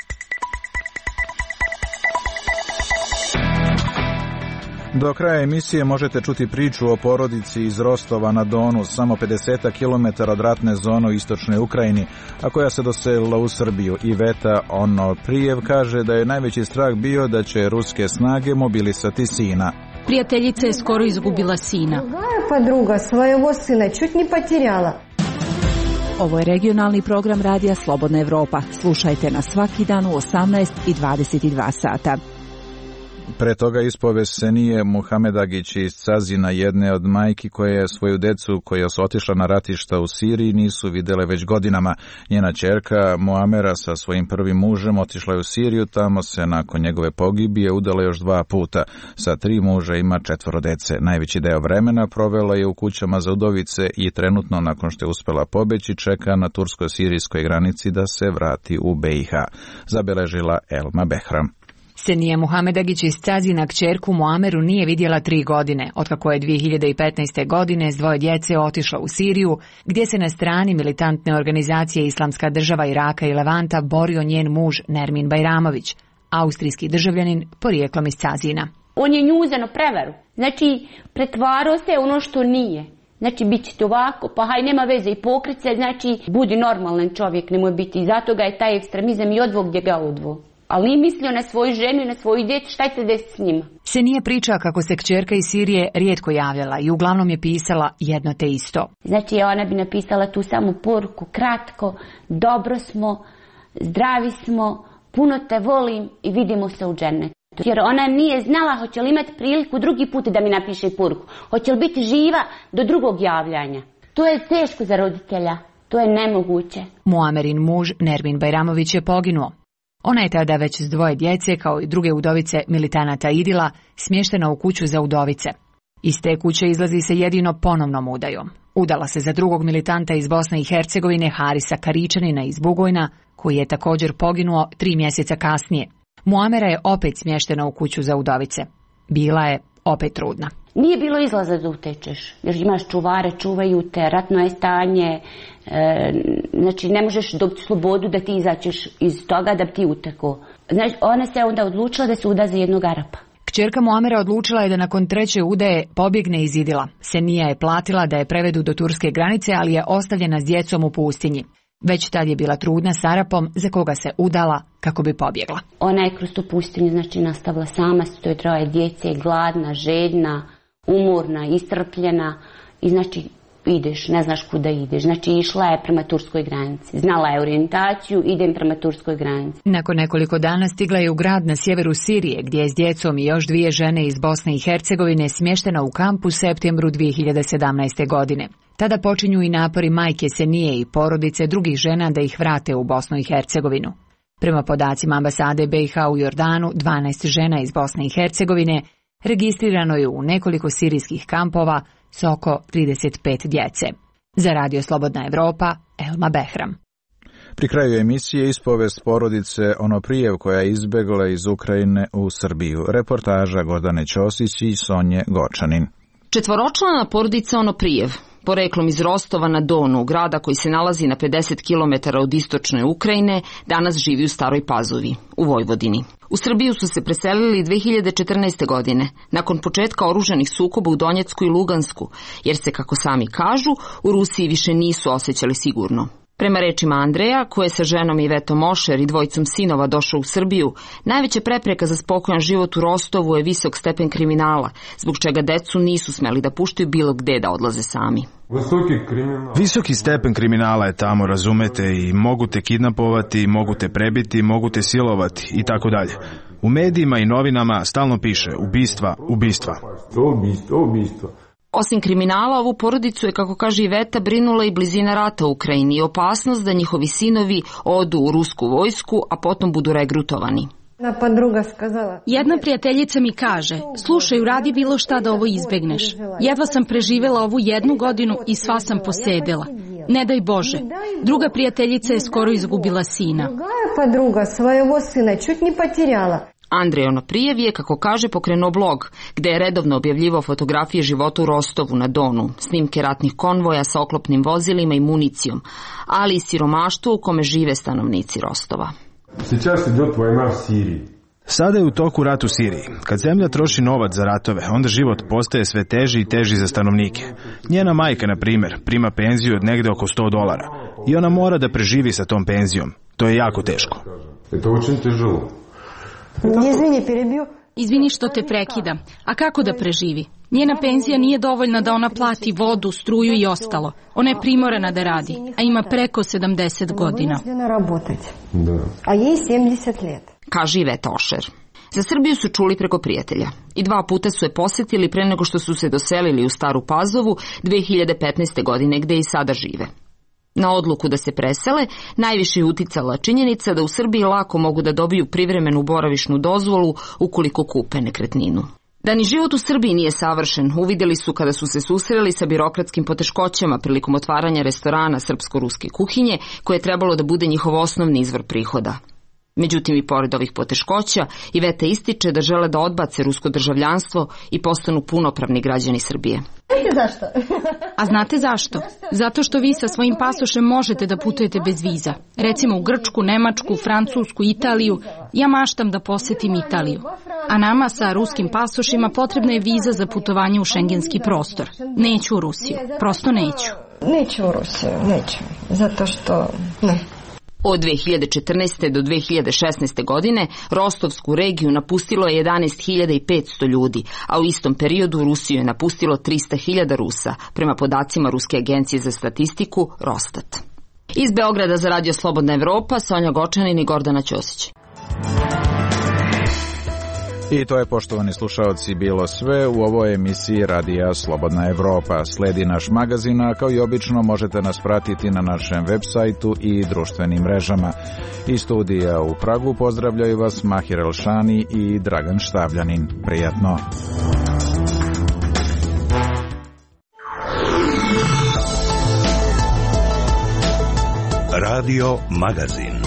Do kraja emisije možete čuti priču o porodici iz Rostova na Donu, samo 50 km od ratne zone u istočnoj Ukrajini, a koja se doselila u Srbiju. Iveta Prijev kaže da je najveći strah bio da će ruske snage mobilisati sina. Prijateljica je skoro izgubila sina. Podruga svojego sina čut ni potirala. Ovo je regionalni program Radija Slobodna Evropa. Slušajte nas svaki dan u 18 i 22 sata. Pre toga ispovest Senije Muhamedagić iz Cazina, jedne od majki koje je svoju decu koja su otišla na ratišta u Siriji nisu videle već godinama. Njena ćerka Muamera sa svojim prvim mužem otišla je u Siriju, tamo se nakon njegove pogibije udala još 2 puta. Sa 3 muža ima 4 dece. Najveći deo vremena provela je u kućama za udovice i trenutno, nakon što je uspela pobeći, čeka na tursko-sirijskoj granici da se vrati u BiH. Zabeležila Elma Behram. Senije Muhamedagić iz Cazina kćerku Muameru nije vidjela 3 godine, otkako je 2015. godine s 2 djece otišla u Siriju, gdje se na strani militantne organizacije Islamska država Iraka i Levanta borio njen muž Nermin Bajramović, austrijski državljanin porijeklom iz Cazina. On je nju za prevaru. Znači, pretvarao se ono što nije. Znači, bit će to ovako, pa haj, nema veze i pokrit se, znači, budi normalan čovjek, nemoj biti. I zato ga je taj ekstremizam i odvog gdje ga odvo. Ali nije mislio na svoju ženu i na svoju djecu, šta će se desiti s njima? Se nije priča kako se kćerka iz Sirije rijetko javljala i uglavnom je pisala jedno te isto. Znači, ona bi napisala tu samu poruku, kratko, dobro smo, zdravi smo, puno te volim i vidimo se u džennetu. Jer ona nije znala hoće li imati priliku drugi put da mi napiše poruku. Hoće li biti živa do drugog javljanja. To je teško za roditelja. To je nemoguće. Muamerin muž Nermin Bajramović je poginuo. Ona je tada već s 2 djece, kao i druge udovice militanata Idila, smještena u kuću za udovice. Iz te kuće izlazi se jedino ponovnom udajom. Udala se za drugog militanta iz Bosne i Hercegovine, Harisa Karičanina iz Bugojna, koji je također poginuo 3 mjeseca kasnije. Muamera je opet smještena u kuću za udovice. Bila je opet trudna. Nije bilo izlaza da utečeš, jer imaš čuvare, čuvaju te, ratno je stanje, znači ne možeš dobiti slobodu da ti izaćeš iz toga da bi ti utekao. Znači, ona se onda odlučila da se uda za jednog Arapa. Kćerka Muamera odlučila je da nakon 3. udaje pobjegne iz Idila. Senija je platila da je prevedu do turske granice, ali je ostavljena s djecom u pustinji. Već tad je bila trudna s Arapom za koga se udala kako bi pobjegla. Ona je kroz tu pustinju znači nastavila sama, s 3 djece, gladna, željna, umorna, istrpljena i znači ideš, ne znaš kuda ideš. Znači išla je prema turskoj granici. Znala je orijentaciju, idem prema turskoj granici. Nakon nekoliko dana stigla je u grad na sjeveru Sirije, gdje je s djecom i još 2 žene iz Bosne i Hercegovine smještena u kampu u septembru 2017. godine. Tada počinju i napori majke Senije i porodice drugih žena da ih vrate u Bosnu i Hercegovinu. Prema podacima ambasade BiH u Jordanu, 12 žena iz Bosne i Hercegovine registrirano je u nekoliko sirijskih kampova s oko 35 djece. Za Radio Slobodna Evropa, Elma Behram. Pri kraju emisije ispovest porodice Onoprijev koja je izbjegla iz Ukrajine u Srbiju. Reportaža Gordane Ćosić i Sonje Gočanin. 4-člana porodica Onoprijev, poreklom iz Rostova na Donu, grada koji se nalazi na 50 km od istočne Ukrajine, danas živi u Staroj Pazovi, u Vojvodini. U Srbiju su se preselili 2014. godine, nakon početka oružanih sukoba u Donjecku i Lugansku, jer se, kako sami kažu, u Rusiji više nisu osjećali sigurno. Prema rečima Andreja, koji je sa ženom Ivetom Mošer i 2 sinova došao u Srbiju, najveća prepreka za spokojan život u Rostovu je visok stepen kriminala, zbog čega decu nisu smeli da puštaju bilo gde da odlaze sami. Visoki stepen kriminala je tamo, razumete, i mogu te kidnapovati, mogu te prebiti, mogu te silovati i tako dalje. U medijima i novinama stalno piše ubistva, ubistva. Osim kriminala, ovu porodicu je, kako kaže Iveta, brinula i blizina rata u Ukrajini i opasnost da njihovi sinovi odu u rusku vojsku, a potom budu regrutovani. Jedna prijateljica mi kaže, slušaj, uradi bilo šta da ovo izbegneš. Jedva sam preživjela ovu 1 godinu i sva sam posedela. Ne daj Bože. Druga prijateljica je skoro izgubila sina. Andrej Onoprijev je, kako kaže, pokrenuo blog, gde je redovno objavljivao fotografije života u Rostovu na Donu, snimke ratnih konvoja sa oklopnim vozilima i municijom, ali i siromaštvo u kome žive stanovnici Rostova. Sada je u toku rat u Siriji. Kad zemlja troši novac za ratove, onda život postaje sve teži i teži za stanovnike. Njena majka, na primjer, prima penziju od negde oko $100 i ona mora da preživi sa tom penzijom. To je jako teško. Izvini što te prekidam. A kako da preživi? Njena penzija nije dovoljna da ona plati vodu, struju i ostalo. Ona je primorana da radi, a ima preko 70 godina. Kaže Iveta Ošer. Za Srbiju su čuli preko prijatelja i 2 puta su je posjetili pre nego što su se doselili u Staru Pazovu 2015. godine, gde i sada žive. Na odluku da se presele najviše je uticala činjenica da u Srbiji lako mogu da dobiju privremenu boravišnu dozvolu ukoliko kupe nekretninu. Da ni život u Srbiji nije savršen, uvidjeli su kada su se susreli sa birokratskim poteškoćama prilikom otvaranja restorana srpsko-ruske kuhinje, koje je trebalo da bude njihov osnovni izvor prihoda. Međutim, i pored ovih poteškoća, Iveta ističe da žele da odbace rusko državljanstvo i postanu punopravni građani Srbije. Zašto? A znate zašto? Zato što vi sa svojim pasošem možete da putujete bez viza. Recimo u Grčku, Nemačku, Francusku, Italiju. Ja maštam da posetim Italiju. A nama sa ruskim pasošima potrebna je viza za putovanje u šengenski prostor. Neću u Rusiju. Prosto neću. Neću u Rusiju, neću. Zato što ne. Od 2014. do 2016. godine Rostovsku regiju napustilo je 11.500 ljudi, a u istom periodu Rusiju je napustilo 300.000 Rusa, prema podacima Ruske agencije za statistiku Rostat. Iz Beograda za Radio Slobodna Evropa, Sonja Gočanin i Gordana Ćosić. I to je, poštovani slušaoci, bilo sve u ovoj emisiji Radija Slobodna Evropa. Sledi naš magazin, a kao i obično možete nas pratiti na našem web sajtu i društvenim mrežama. Iz studija u Pragu pozdravljaju vas Mahir Elšani i Dragan Štavljanin. Prijatno! Radio Magazin.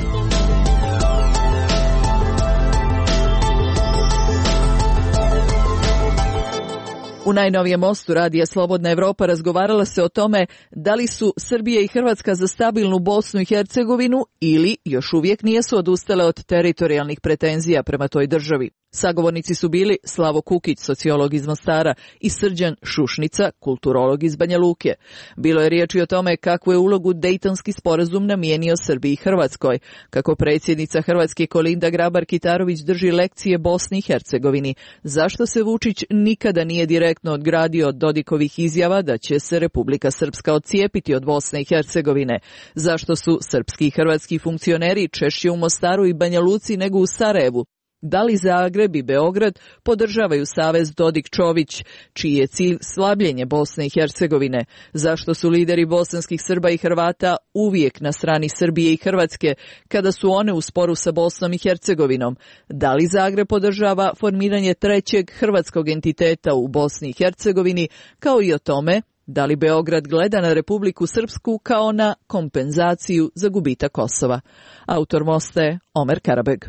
U najnovijem mostu Radija Slobodna Evropa razgovarala se o tome da li su Srbija i Hrvatska za stabilnu Bosnu i Hercegovinu ili još uvijek nisu odustale od teritorijalnih pretenzija prema toj državi. Sagovornici su bili Slavo Kukić, sociolog iz Mostara, i Srđan Šušnica, kulturolog iz Banja Luke. Bilo je riječi o tome kakvu je ulogu Dejtonski sporazum namijenio Srbiji i Hrvatskoj, kako predsjednica Hrvatske Kolinda Grabar-Kitarović drži lekcije Bosni i Hercegovini, zašto se Vučić nikada nije direktno odgradio od Dodikovih izjava da će se Republika Srpska odcijepiti od Bosne i Hercegovine, zašto su srpski i hrvatski funkcioneri češće u Mostaru i Banja Luci nego u Sarajevu. Da li Zagreb i Beograd podržavaju savez Dodik-Čović, čiji je cilj slabljenje Bosne i Hercegovine? Zašto su lideri bosanskih Srba i Hrvata uvijek na strani Srbije i Hrvatske kada su one u sporu sa Bosnom i Hercegovinom? Da li Zagreb podržava formiranje trećeg hrvatskog entiteta u Bosni i Hercegovini, kao i o tome da li Beograd gleda na Republiku Srpsku kao na kompenzaciju za gubitak Kosova? Autor mosta je Omer Karabeg.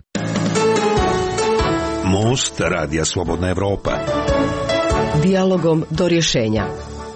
Most Radija Slobodna Evropa. Dijalogom do rješenja.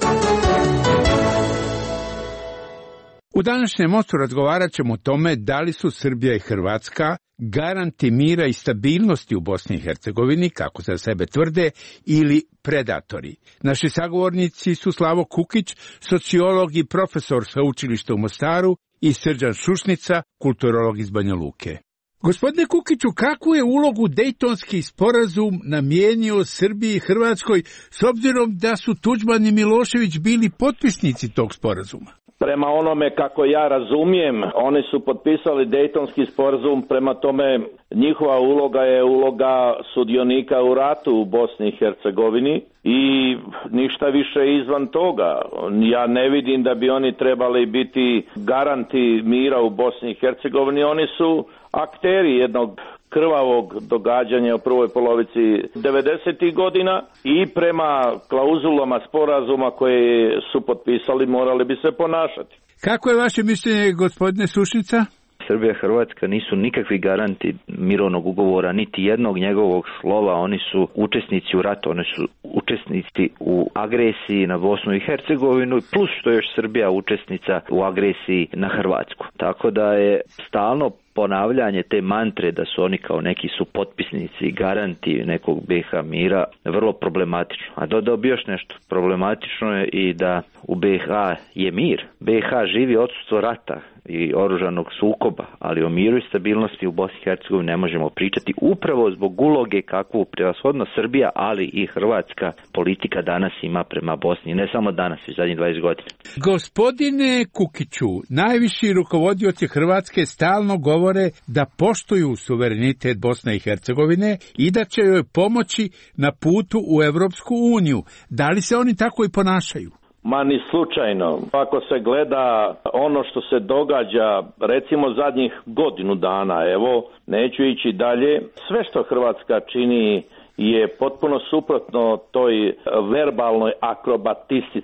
U današnjem mostu razgovarat ćemo o tome da li su Srbija i Hrvatska garanti mira i stabilnosti u Bosni i Hercegovini, kako za sebe tvrde, ili predatori. Naši sagovornici su Slavo Kukić, sociolog i profesor sveučilišta u Mostaru, i Srđan Šušnica, kulturolog iz Banja Luke. Gospodine Kukiću, kakvu je ulogu Dejtonski sporazum namijenio Srbiji i Hrvatskoj, s obzirom da su Tuđman i Milošević bili potpisnici tog sporazuma? Prema onome kako ja razumijem, oni su potpisali Dejtonski sporazum, prema tome njihova uloga je uloga sudionika u ratu u Bosni i Hercegovini i ništa više izvan toga. Ja ne vidim da bi oni trebali biti garanti mira u Bosni i Hercegovini, oni su akteri jednog krvavog događanja u prvoj polovici 90. godina i prema klauzulama sporazuma koje su potpisali morali bi se ponašati. Kako je vaše mišljenje, gospodine Šušnica? Srbija i Hrvatska nisu nikakvi garanti mirovnog ugovora, niti jednog njegovog slova. Oni su učesnici u ratu, oni su učesnici u agresiji na Bosnu i Hercegovinu, plus što je još Srbija učesnica u agresiji na Hrvatsku. Tako da je stalno ponavljanje te mantre da su oni kao neki su potpisnici i garanti nekog BiH mira vrlo problematično. A dodao bi još nešto. Problematično je i da u BiH je mir. BiH živi odsustvo rata i oružanog sukoba, ali o miru i stabilnosti u Bosni i Hercegovini ne možemo pričati upravo zbog uloge kakvu prevashodno Srbija, ali i hrvatska politika danas ima prema Bosni. Ne samo danas, već zadnjih 20 godina. Gospodine Kukiću, najviši rukovodioci Hrvatske stalno govore da poštuju suverenitet Bosne i Hercegovine i da će joj pomoći na putu u Evropsku uniju. Da li se oni tako i ponašaju? Ma ni slučajno. Ako se gleda ono što se događa, recimo zadnjih godinu dana, evo, neću ići dalje, sve što Hrvatska čini je potpuno suprotno toj verbalnoj akrobatistici.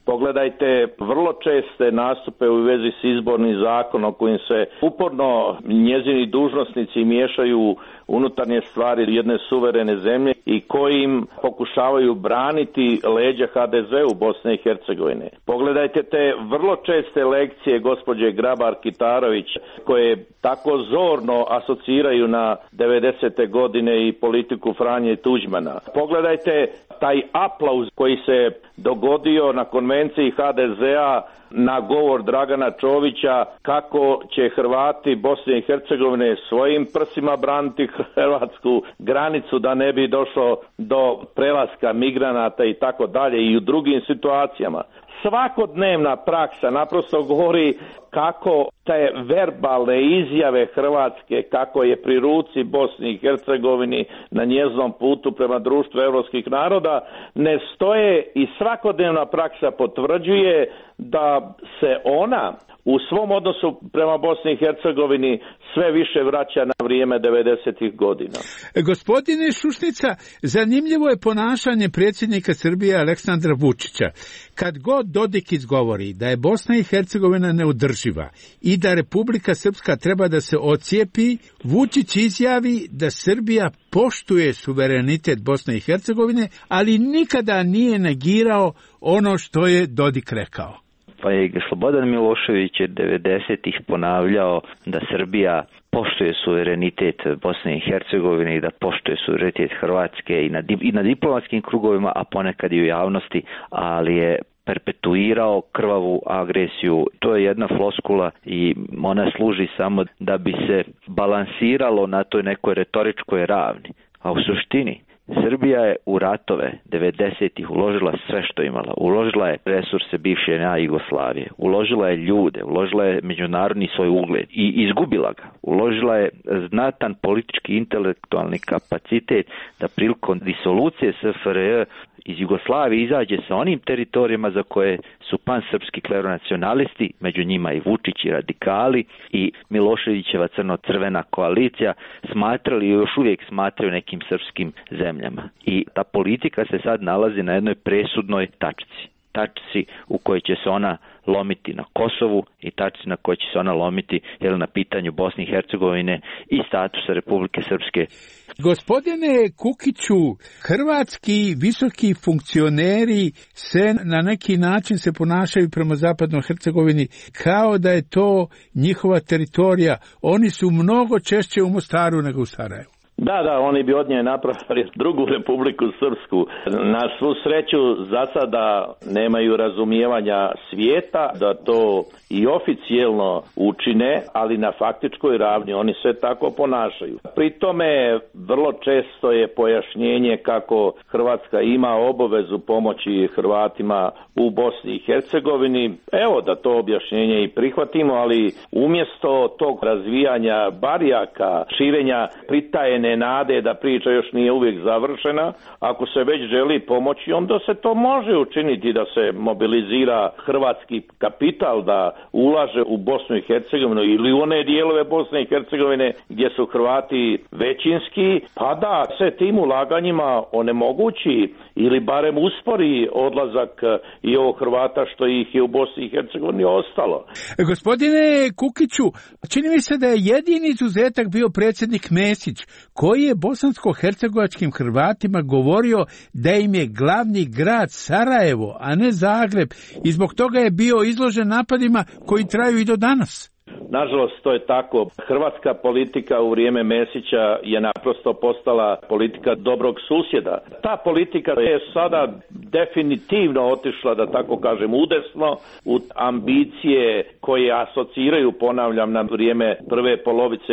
Pogledajte vrlo česte nastupe u vezi s izbornim zakonom kojim se uporno njezini dužnosnici miješaju unutarnje stvari jedne suverene zemlje i kojim pokušavaju braniti leđa HDZ-u Bosne i Hercegovine. Pogledajte te vrlo česte lekcije gospođe Grabar-Kitarović koje tako zorno asociraju na 90. godine i politiku Franje Tuđmana. Pogledajte taj aplauz koji se dogodio na konvenciji HDZ-a na govor Dragana Čovića kako će Hrvati Bosne i Hercegovine svojim prsima braniti hrvatsku granicu da ne bi došlo do prelaska migranata i tako dalje i u drugim situacijama. Svakodnevna praksa naprosto govori kako te verbalne izjave Hrvatske, kako je pri ruci Bosni i Hercegovini na njezinom putu prema društvu evropskih naroda, ne stoje i svakodnevna praksa potvrđuje da se ona u svom odnosu prema Bosni i Hercegovini sve više vraća na vrijeme 90. godina. Gospodine Šušnica, zanimljivo je ponašanje predsjednika Srbije Aleksandra Vučića. Kad god Dodik izgovori da je Bosna i Hercegovina neodrživa i da Republika Srpska treba da se ocijepi, Vučić izjavi da Srbija poštuje suverenitet Bosne i Hercegovine, ali nikada nije negirao ono što je Dodik rekao. Pa je Slobodan Milošević 90-ih ponavljao da Srbija poštuje suverenitet Bosne i Hercegovine i da poštuje suverenitet Hrvatske i na diplomatskim krugovima, a ponekad i u javnosti, ali je perpetuirao krvavu agresiju. To je jedna floskula i ona služi samo da bi se balansiralo na toj nekoj retoričkoj ravni. A u suštini Srbija je u ratove 90-ih uložila sve što imala. Uložila je resurse bivše Jugoslavije, uložila je ljude, uložila je međunarodni svoj ugled i izgubila ga. Uložila je znatan politički intelektualni kapacitet da prilikom disolucije SFRJ iz Jugoslavije izađe sa onim teritorijama za koje su pansrpski kleronacionalisti, među njima i Vučić i radikali i Miloševićeva crno-crvena koalicija smatrali i još uvijek smatraju nekim srpskim zemljama. I ta politika se sad nalazi na jednoj presudnoj tačci u kojoj će se ona lomiti na Kosovu i tačci na kojoj će se ona lomiti na pitanju Bosne i Hercegovine i statusa Republike Srpske. Gospodine Kukiću, hrvatski visoki funkcioneri se na neki način se ponašaju prema Zapadnoj Hercegovini kao da je to njihova teritorija. Oni su mnogo češće u Mostaru nego u Sarajevu. Da, oni bi od nje napravili drugu Republiku Srpsku. Na svu sreću za sada nemaju razumijevanja svijeta da to i oficijelno učine, ali na faktičkoj ravni oni se tako ponašaju. Pri tome vrlo često je pojašnjenje kako Hrvatska ima obavezu pomoći Hrvatima u Bosni i Hercegovini. Evo da to objašnjenje i prihvatimo, ali umjesto tog razvijanja barijaka, širenja pritajene nade da priča još nije uvijek završena, ako se već želi pomoći, onda se to može učiniti da se mobilizira hrvatski kapital, da ulaže u Bosnu i Hercegovinu ili u one dijelove Bosne i Hercegovine gdje su Hrvati većinski, pa da se tim ulaganjima onemogući ili barem uspori odlazak i ovog Hrvata što ih je u Bosni i Hercegovini ostalo. Gospodine Kukiću, čini mi se da je jedini izuzetak bio predsjednik Mesić, koji je bosansko-hercegovačkim Hrvatima govorio da im je glavni grad Sarajevo, a ne Zagreb, i zbog toga je bio izložen napadima koji traju i do danas. Nažalost, to je tako. Hrvatska politika u vrijeme Mesića je naprosto postala politika dobrog susjeda. Ta politika je sada definitivno otišla, da tako kažem, udesno u ambicije koje asociraju, ponavljam, na vrijeme prve polovice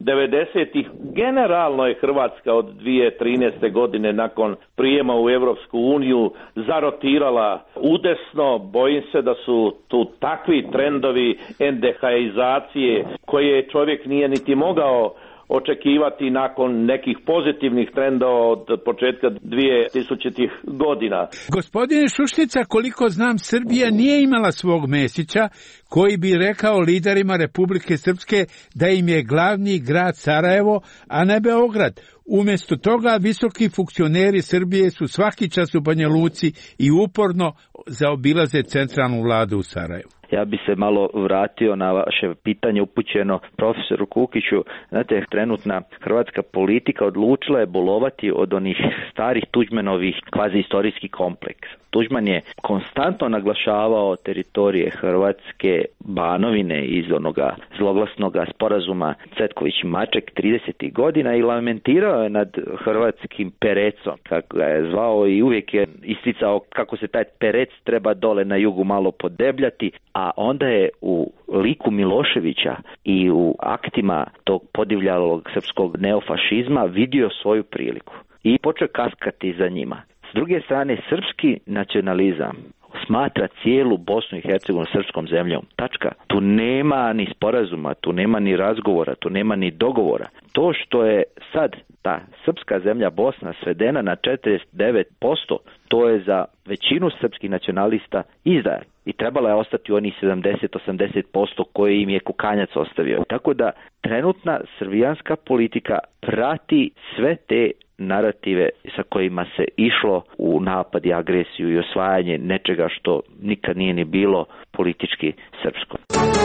90-ih. Generalno je Hrvatska od 2013. godine nakon prijema u Europsku uniju zarotirala udesno. Bojim se da su tu takvi trendovi NDH-izacije koje čovjek nije niti mogao očekivati nakon nekih pozitivnih trendova od početka 2000. godina. Gospodine Šušnica, koliko znam, Srbija nije imala svog Mesića koji bi rekao liderima Republike Srpske da im je glavni grad Sarajevo, a ne Beograd. Umjesto toga, visoki funkcioneri Srbije su svaki čas u Banja Luci i uporno zaobilaze centralnu vladu u Sarajevu. Ja bi se malo vratio na vaše pitanje upućeno profesoru Kukiću. Znate, trenutna hrvatska politika odlučila je bolovati od onih starih Tuđmanovih kvazi-istorijskih kompleksa. Tuđman je konstantno naglašavao teritorije Hrvatske, Banovine iz onoga zloglasnog sporazuma Cvetković-Maček 30. godina i lamentirao je nad hrvatskim perecom, kako ga je zvao, i uvijek je isticao kako se taj perec treba dole na jugu malo podebljati, a onda je u liku Miloševića i u aktima tog podivljalog srpskog neofašizma vidio svoju priliku i počeo kaskati za njima. S druge strane, srpski nacionalizam smatra cijelu Bosnu i Hercegovinu srpskom zemljom. Tačka. Tu nema ni sporazuma, tu nema ni razgovora, tu nema ni dogovora. To što je sad ta srpska zemlja Bosna svedena na 49%, to je za većinu srpskih nacionalista izdaja. I trebala je ostati u onih 70-80% koje im je Kukanjac ostavio. Tako da trenutna srbijanska politika prati sve te narative sa kojima se išlo u napad i agresiju i osvajanje nečega što nikad nije ni bilo politički srpsko.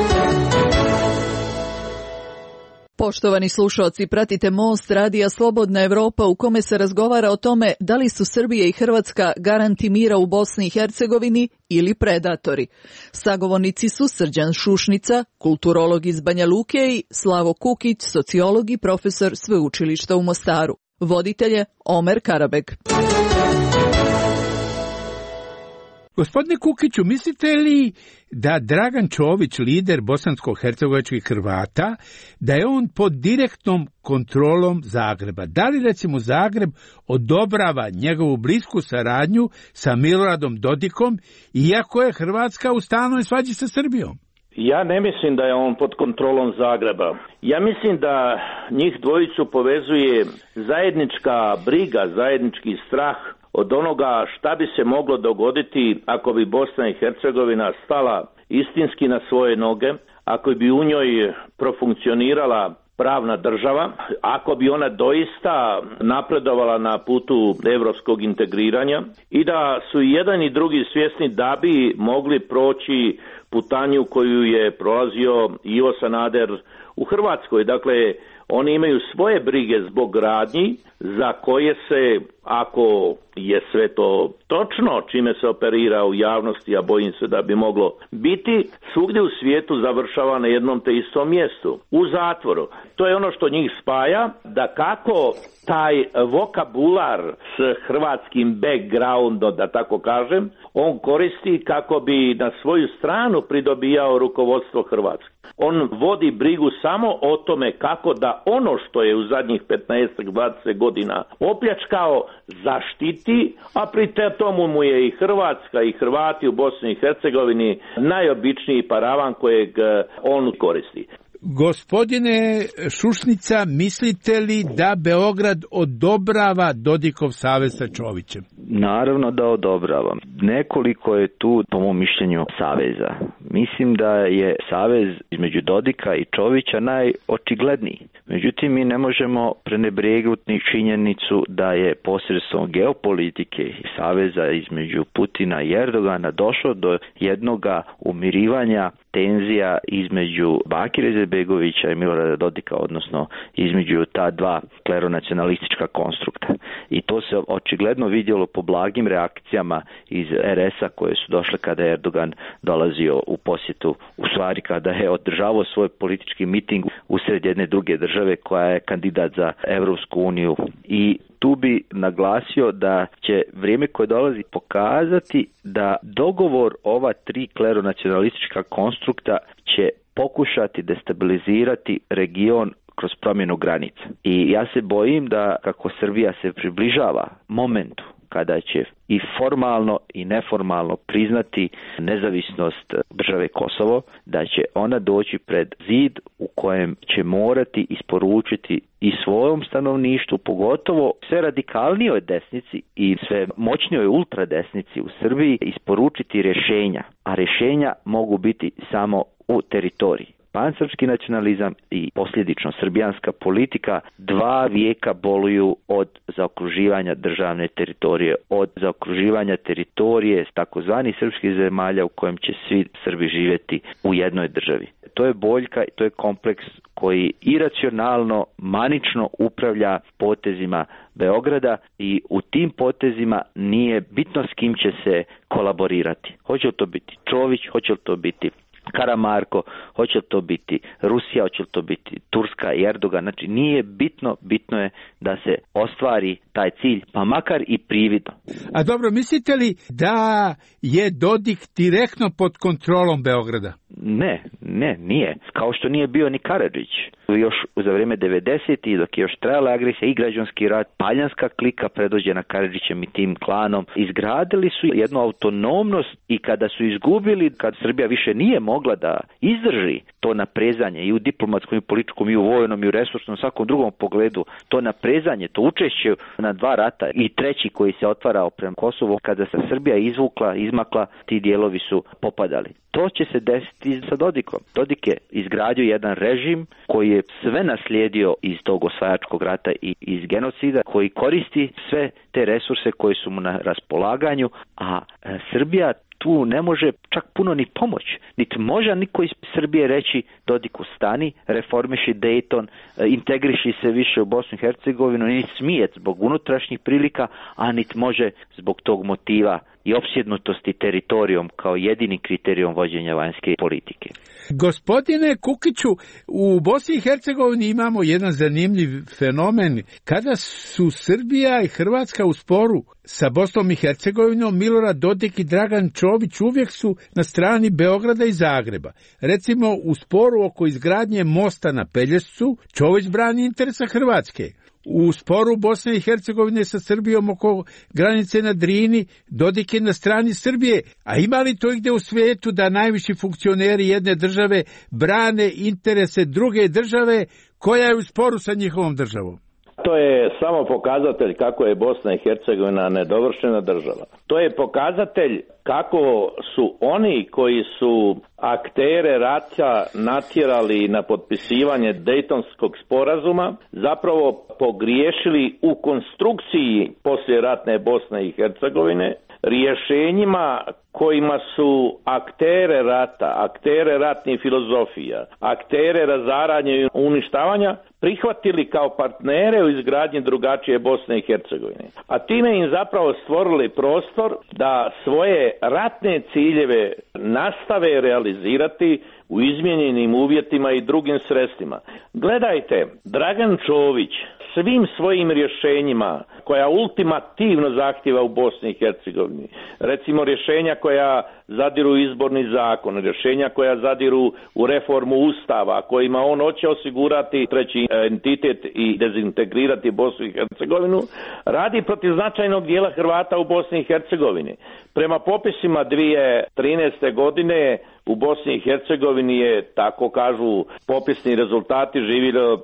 Poštovani slušalci, pratite Most radija Slobodna Evropa u kome se razgovara o tome da li su Srbija i Hrvatska garanti mira u Bosni i Hercegovini ili predatori. Sagovornici su Srđan Šušnica, kulturolog iz Banja Luke, i Slavo Kukić, sociolog i profesor sveučilišta u Mostaru. Voditelj je Omer Karabeg. Gospodine Kukiću, mislite li da Dragan Čović, lider bosansko-hercegovačkih Hrvata, da je on pod direktnom kontrolom Zagreba? Da li recimo Zagreb odobrava njegovu blisku saradnju sa Miloradom Dodikom, iako je Hrvatska u stalnoj svađi sa Srbijom? Ja ne mislim da je on pod kontrolom Zagreba. Ja mislim da njih dvojicu povezuje zajednička briga, zajednički strah od onoga šta bi se moglo dogoditi ako bi Bosna i Hercegovina stala istinski na svoje noge, ako bi u njoj profunkcionirala pravna država, ako bi ona doista napredovala na putu evropskog integriranja i da su i jedan i drugi svjesni da bi mogli proći putanju koju je prolazio Ivo Sanader u Hrvatskoj. Dakle, oni imaju svoje brige zbog radnji za koje se, ako je sve to točno čime se operira u javnosti, a bojim se da bi moglo biti, svugdje u svijetu završava na jednom te istom mjestu, u zatvoru. To je ono što njih spaja, da kako taj vokabular s hrvatskim backgroundom, da tako kažem, on koristi kako bi na svoju stranu pridobijao rukovodstvo Hrvatske. On vodi brigu samo o tome kako da ono što je u zadnjih 15-20 godina opljačkao zaštiti, a pri tomu mu je i Hrvatska i Hrvati u Bosni i Hercegovini najobičniji paravan kojeg on koristi. Gospodine Šušnica, mislite li da Beograd odobrava Dodikov savez sa Čovićem? Naravno da odobravam. Nekoliko je tu, po mom mišljenju, saveza. Mislim da je savez između Dodika i Čovića najočigledniji. Međutim, mi ne možemo prenebregnuti činjenicu da je posredstvom geopolitike i saveza između Putina i Erdogana došlo do jednoga umirivanja tenzija između Bakira Izetbegovića i Milorada Dodika, odnosno između ta dva kleronacionalistička konstrukta. I to se očigledno vidjelo po blagim reakcijama iz RS-a koje su došle kada je Erdogan dolazio u posjetu, u stvari kada je održavao svoj politički miting usred jedne druge države koja je kandidat za Evropsku uniju. I tu bi naglasio da će vrijeme koje dolazi pokazati da dogovor ova tri kleronacionalistička konstrukta će pokušati destabilizirati region kroz promjenu granica. I ja se bojim da kako Srbija se približava momentu kada će i formalno i neformalno priznati nezavisnost države Kosovo, da će ona doći pred zid u kojem će morati isporučiti i svojom stanovništvu, pogotovo sve radikalnijoj desnici i sve moćnijoj ultradesnici u Srbiji, isporučiti rješenja, a rješenja mogu biti samo u teritoriji. Pansrpski nacionalizam i posljedično srbijanska politika 2 vijeka boluju od zaokruživanja državne teritorije, od zaokruživanja teritorije takozvanih srpskih zemalja u kojem će svi Srbi živjeti u jednoj državi. To je boljka i to je kompleks koji iracionalno, manično upravlja potezima Beograda i u tim potezima nije bitno s kim će se kolaborirati. Hoće li to biti Čović, hoće li to biti Karamarko, hoće li to biti Rusija, hoće li to biti Turska i Erdogan, znači nije bitno, bitno je da se ostvari taj cilj, pa makar i prividno. A dobro, mislite li da je Dodik direktno pod kontrolom Beograda? Ne, nije. Kao što nije bio ni Karadžić. Još za vrijeme 90-ih, dok je još trajala agresija i građanski rat, paljanska klika predvođena Karadžićem i tim klanom, izgradili su jednu autonomnost i kada su izgubili, kad Srbija više nije mogla da izdrži to naprezanje i u diplomatskom i političkom i u vojnom i u resursnom svakom drugom pogledu, to naprezanje, to učešće na 2 rata i treći koji se otvarao prema Kosovu, kada se Srbija izmakla, ti dijelovi su popadali. To će se desiti sa Dodikom. Dodik je izgradio jedan režim koji je sve naslijedio iz tog osvajačkog rata i iz genocida, koji koristi sve te resurse koji su mu na raspolaganju, a Srbija tu ne može čak puno ni pomoć. Niti može niko iz Srbije reći Dodiku stani, reformiši Dayton, integriši se više u Bosnu i Hercegovinu, niti smije zbog unutrašnjih prilika, a niti može zbog tog motiva i opsjednutosti teritorijom kao jedini kriterijom vođenja vanjske politike. Gospodine Kukiću, u Bosni i Hercegovini imamo jedan zanimljiv fenomen. Kada su Srbija i Hrvatska u sporu sa Bosnom i Hercegovinom, Milorad Dodik i Dragan Čović uvijek su na strani Beograda i Zagreba. Recimo, u sporu oko izgradnje mosta na Pelješcu, Čović brani interesa Hrvatske. U sporu Bosne i Hercegovine sa Srbijom oko granice na Drini, Dodik je na strani Srbije. A ima li to igdje u svijetu da najviši funkcioneri jedne države brane interese druge države koja je u sporu sa njihovom državom? To je samo pokazatelj kako je Bosna i Hercegovina nedovršena država. To je pokazatelj kako su oni koji su aktere rata natjerali na potpisivanje Dejtonskog sporazuma zapravo pogriješili u konstrukciji poslijeratne Bosne i Hercegovine, rješenjima kojima su aktere rata, aktere ratnih filozofija, aktere razaranja i uništavanja prihvatili kao partnere u izgradnji drugačije Bosne i Hercegovine. A time im zapravo stvorili prostor da svoje ratne ciljeve nastave realizirati u izmijenjenim uvjetima i drugim sredstvima. Gledajte, Dragan Čović svim svojim rješenjima koja ultimativno zahtjeva u Bosni i Hercegovini, recimo rješenja koja zadiru izborni zakon, rješenja koja zadiru u reformu Ustava, kojima on hoće osigurati treći entitet i dezintegrirati Bosnu i Hercegovinu, radi protiv značajnog dijela Hrvata u Bosni i Hercegovini. Prema popisima 2013. godine u Bosni i Hercegovini je, tako kažu popisni rezultati, živjelo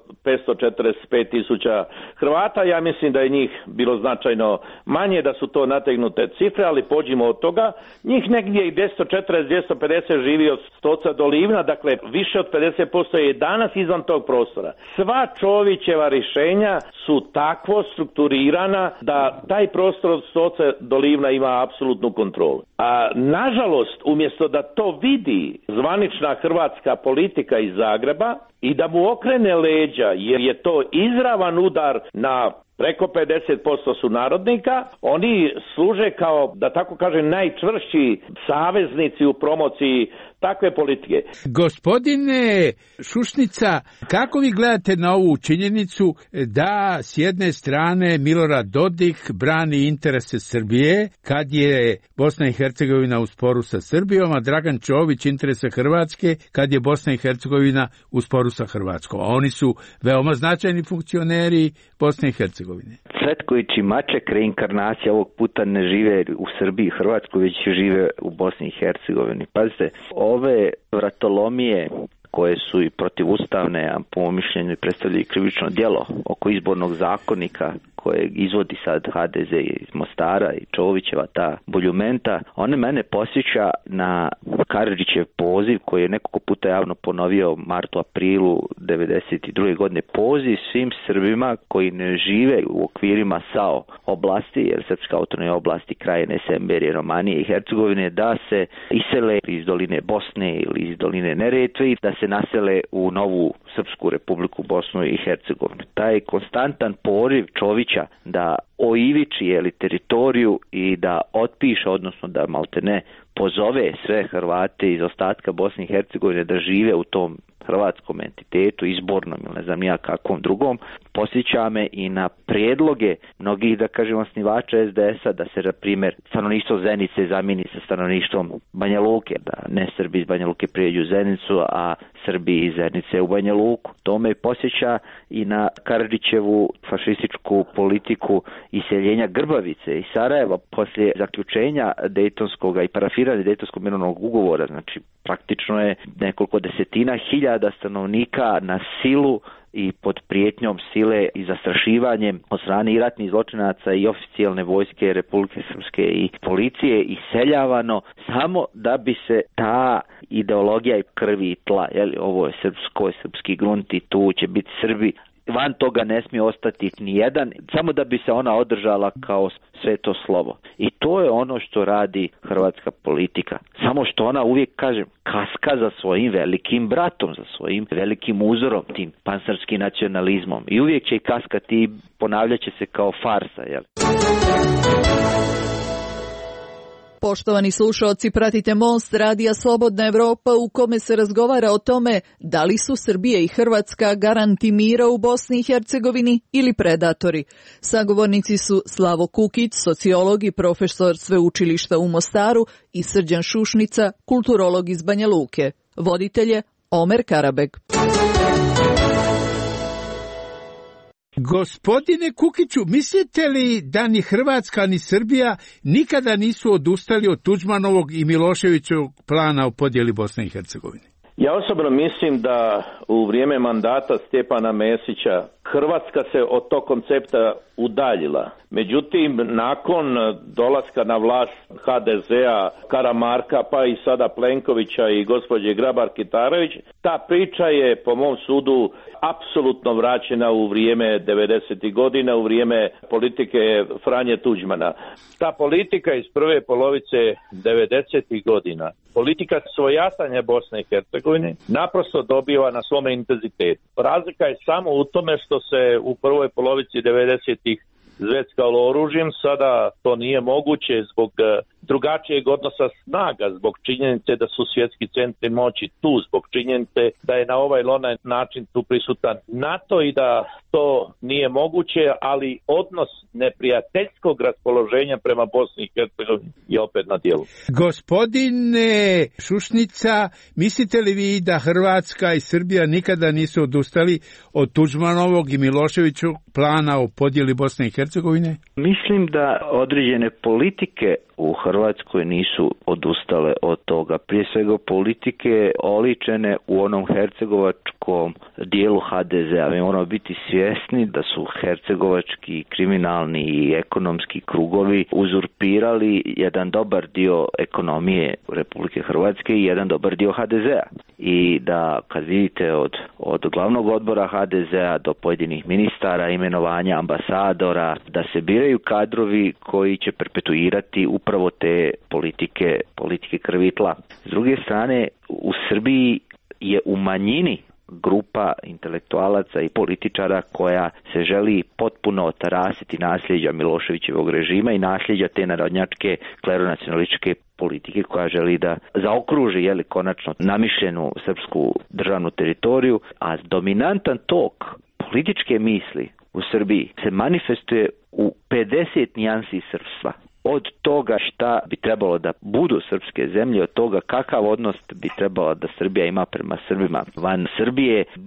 545.000 Hrvata. Ja mislim da je njih bilo značajno manje, da su to nategnute cifre, ali pođimo od toga. Njih negdje i 240-250 živi od Stoca do Livna, dakle više od 50% je danas izvan tog prostora. Sva Čovićeva rješenja su tako strukturirana da taj prostor od Stoca do Livna ima apsolutnu kontrolu. A nažalost, umjesto da to vidi zvanična hrvatska politika iz Zagreba i da mu okrene leđa, jer je to izravan udar na preko 50% sunarodnika, oni služe kao, da tako kažem, najčvršći saveznici u promociji takve politike. Gospodine Šušnica, kako vi gledate na ovu činjenicu da s jedne strane Milorad Dodik brani interese Srbije kad je Bosna i Hercegovina u sporu sa Srbijom, a Dragan Čović interese Hrvatske kad je Bosna i Hercegovina u sporu sa Hrvatskom. A oni su veoma značajni funkcioneri Bosne i Hercegovine. Hercegovine? Cvetković i Maček, reinkarnacija, ovog puta ne žive u Srbiji i Hrvatskoj, već žive u Bosni i Hercegovini. Pazite, ove vratolomije koje su i protivustavne, a po mom mišljenju predstavljaju krivično djelo oko izbornog zakonika koje izvodi sad HDZ iz Mostara i Čovićeva ta boljumenta, one mene posjeća na Karadžićev poziv koji je nekoliko puta javno ponovio martu, aprilu 1992. godine. Poziv svim Srbima koji ne žive u okvirima SAO oblasti, jer Srpska autonomija oblasti Krajine, Semberije, Romanije i Hercegovine, da se isele iz doline Bosne ili iz doline Neretve i da se nasele u novu Srpsku republiku Bosnu i Hercegovinu. Taj konstantan poriv Čovića da oiviči teritoriju i da otpiše, odnosno da maltene pozove sve Hrvate iz ostatka Bosne i Hercegovine da žive u tom hrvatskom entitetu, izbornom ili ne znam nija kakvom drugom, posjeća me i na prijedloge mnogih, da kažem, osnivača SDS-a da se, na primjer, stanovništvo Zenice zamijeni sa stanovništvom Banja Luke, da ne Srbi iz Banja Luke prijeđu u Zenicu, a Srbi iz Zenice u Banja Luku. To me posjeća i na Karadžićevu fašističku politiku iseljenja Grbavice i Sarajeva poslije zaključenja Dejtonskog i parafiranja Dejtonskog mirovnog ugovora. Znači, praktično je nekoliko desetina hiljada stanovnika na silu i pod prijetnjom sile i zastrašivanjem od strane i ratnih zločinaca i oficijalne vojske Republike Srpske i policije iseljavano samo da bi se ta ideologija i krvi i tla, ovo je srpsko, srpski grunt i tu će biti Srbi, van toga ne smije ostati ni jedan, samo da bi se ona održala kao sveto slovo. I to je ono što radi hrvatska politika. Samo što ona uvijek, kažem, kaska za svojim velikim bratom, za svojim velikim uzorom, tim pansarskim nacionalizmom. I uvijek će i kaskati i ponavljat će se kao farsa, Poštovani slušaoci, pratite Most radija Slobodna Evropa u kome se razgovara o tome da li su Srbija i Hrvatska garanti mira u Bosni i Hercegovini ili predatori. Sagovornici su Slavo Kukić, sociolog i profesor sveučilišta u Mostaru, i Srđan Šušnica, kulturolog iz Banja Luke. Voditelj je Omer Karabeg. Gospodine Kukiću, mislite li da ni Hrvatska ni Srbija nikada nisu odustali od Tuđmanovog i Miloševićevog plana o podjeli Bosne i Hercegovine? Ja osobno mislim da u vrijeme mandata Stjepana Mesića Hrvatska se od tog koncepta udaljila. Međutim, nakon dolaska na vlast HDZ-a, Karamarka, pa i sada Plenkovića i gospođe Grabar-Kitarović, ta priča je po mom sudu apsolutno vraćena u vrijeme 90. godina, u vrijeme politike Franje Tuđmana. Ta politika iz prve polovice 90. godina, politika svojatanja Bosne i Hercegovine, naprosto dobiva na svome intenzitetu. Razlika je samo u tome što se u prvoj polovici 90-ih zveckalo oružjem, sada to nije moguće zbog drugačijeg odnosa snaga, zbog činjenice da su svjetski centri moći tu, zbog činjenice da je na ovaj ili onaj način tu prisutan NATO i da to nije moguće, ali odnos neprijateljskog raspoloženja prema Bosni i Hercegovini je opet na djelu. Gospodine Šušnica, mislite li vi da Hrvatska i Srbija nikada nisu odustali od Tuđmanovog i Miloševićevog plana o podjeli Bosne i Hercegovine? Mislim da određene politike u Hrvatskoj nisu odustale od toga. Prije svega politike oličene u onom hercegovačkom dijelu HDZ-a. Mi moramo biti svjesni da su hercegovački kriminalni i ekonomski krugovi uzurpirali jedan dobar dio ekonomije Republike Hrvatske i jedan dobar dio HDZ-a. I da kad vidite od glavnog odbora HDZ-a do pojedinih ministara, imenovanja ambasadora, da se biraju kadrovi koji će perpetuirati upravo te politike krvi i tla. S druge strane, u Srbiji je u manjini grupa intelektualaca i političara koja se želi potpuno otarasiti nasljeđa Miloševićevog režima i nasljeđa te narodnjačke kleronacionalističke politike koja želi da zaokruži konačno namišljenu srpsku državnu teritoriju, a dominantan tok političke misli u Srbiji se manifestuje u 50 nijansi srpstva. Od toga šta bi trebalo da budu srpske zemlje, od toga kakav odnos bi trebalo da Srbija ima prema Srbima van Srbije, do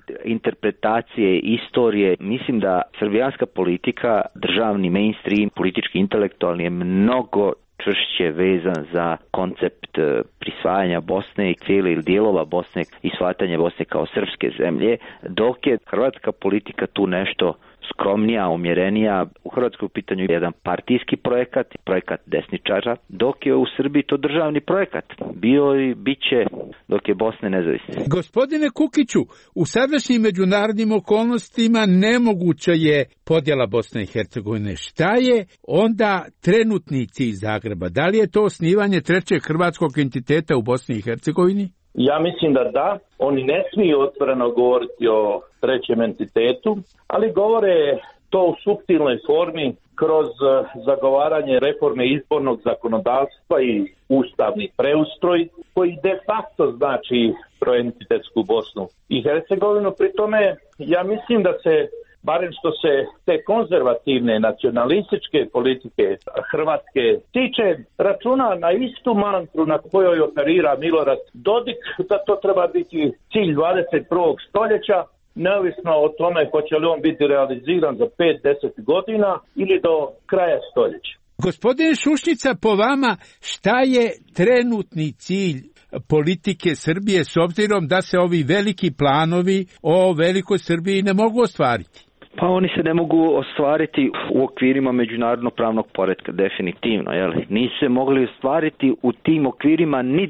interpretacije istorije. Mislim da srbijanska politika, državni mainstream, politički intelektualni je mnogo čvršće vezan za koncept prisvajanja Bosne i cijeli ili dijelova Bosne i shvatanje Bosne kao srpske zemlje, dok je hrvatska politika tu nešto skromnija, umjerenija. U Hrvatskoj u pitanju je jedan partijski projekat desničara, dok je u Srbiji to državni projekat. Bio i bit će dok je Bosna nezavisna. Gospodine Kukiću, u sadašnjim međunarodnim okolnostima nemoguća je podjela Bosne i Hercegovine. Šta je onda trenutni cilj Zagreba? Da li je to osnivanje trećeg hrvatskog entiteta u Bosni i Hercegovini? Ja mislim da. Oni ne smiju otvoreno govoriti o trećem entitetu, ali govore to u suptilnoj formi kroz zagovaranje reforme izbornog zakonodavstva i ustavni preustroj, koji de facto znači troentitetsku Bosnu i Hercegovinu. Pri tome ja mislim da se, barem što se te konzervativne nacionalističke politike Hrvatske tiče, računa na istu mantru na kojoj operira Milorad Dodik, da to treba biti cilj 21. stoljeća, neovisno o tome hoće li on biti realiziran za 5-10 godina ili do kraja stoljeća. Gospodine Šušnjica, po vama šta je trenutni cilj politike Srbije s obzirom da se ovi veliki planovi o velikoj Srbiji ne mogu ostvariti? Pa oni se ne mogu ostvariti u okvirima međunarodnog pravnog poretka, definitivno. Nisu se mogli ostvariti u tim okvirima ni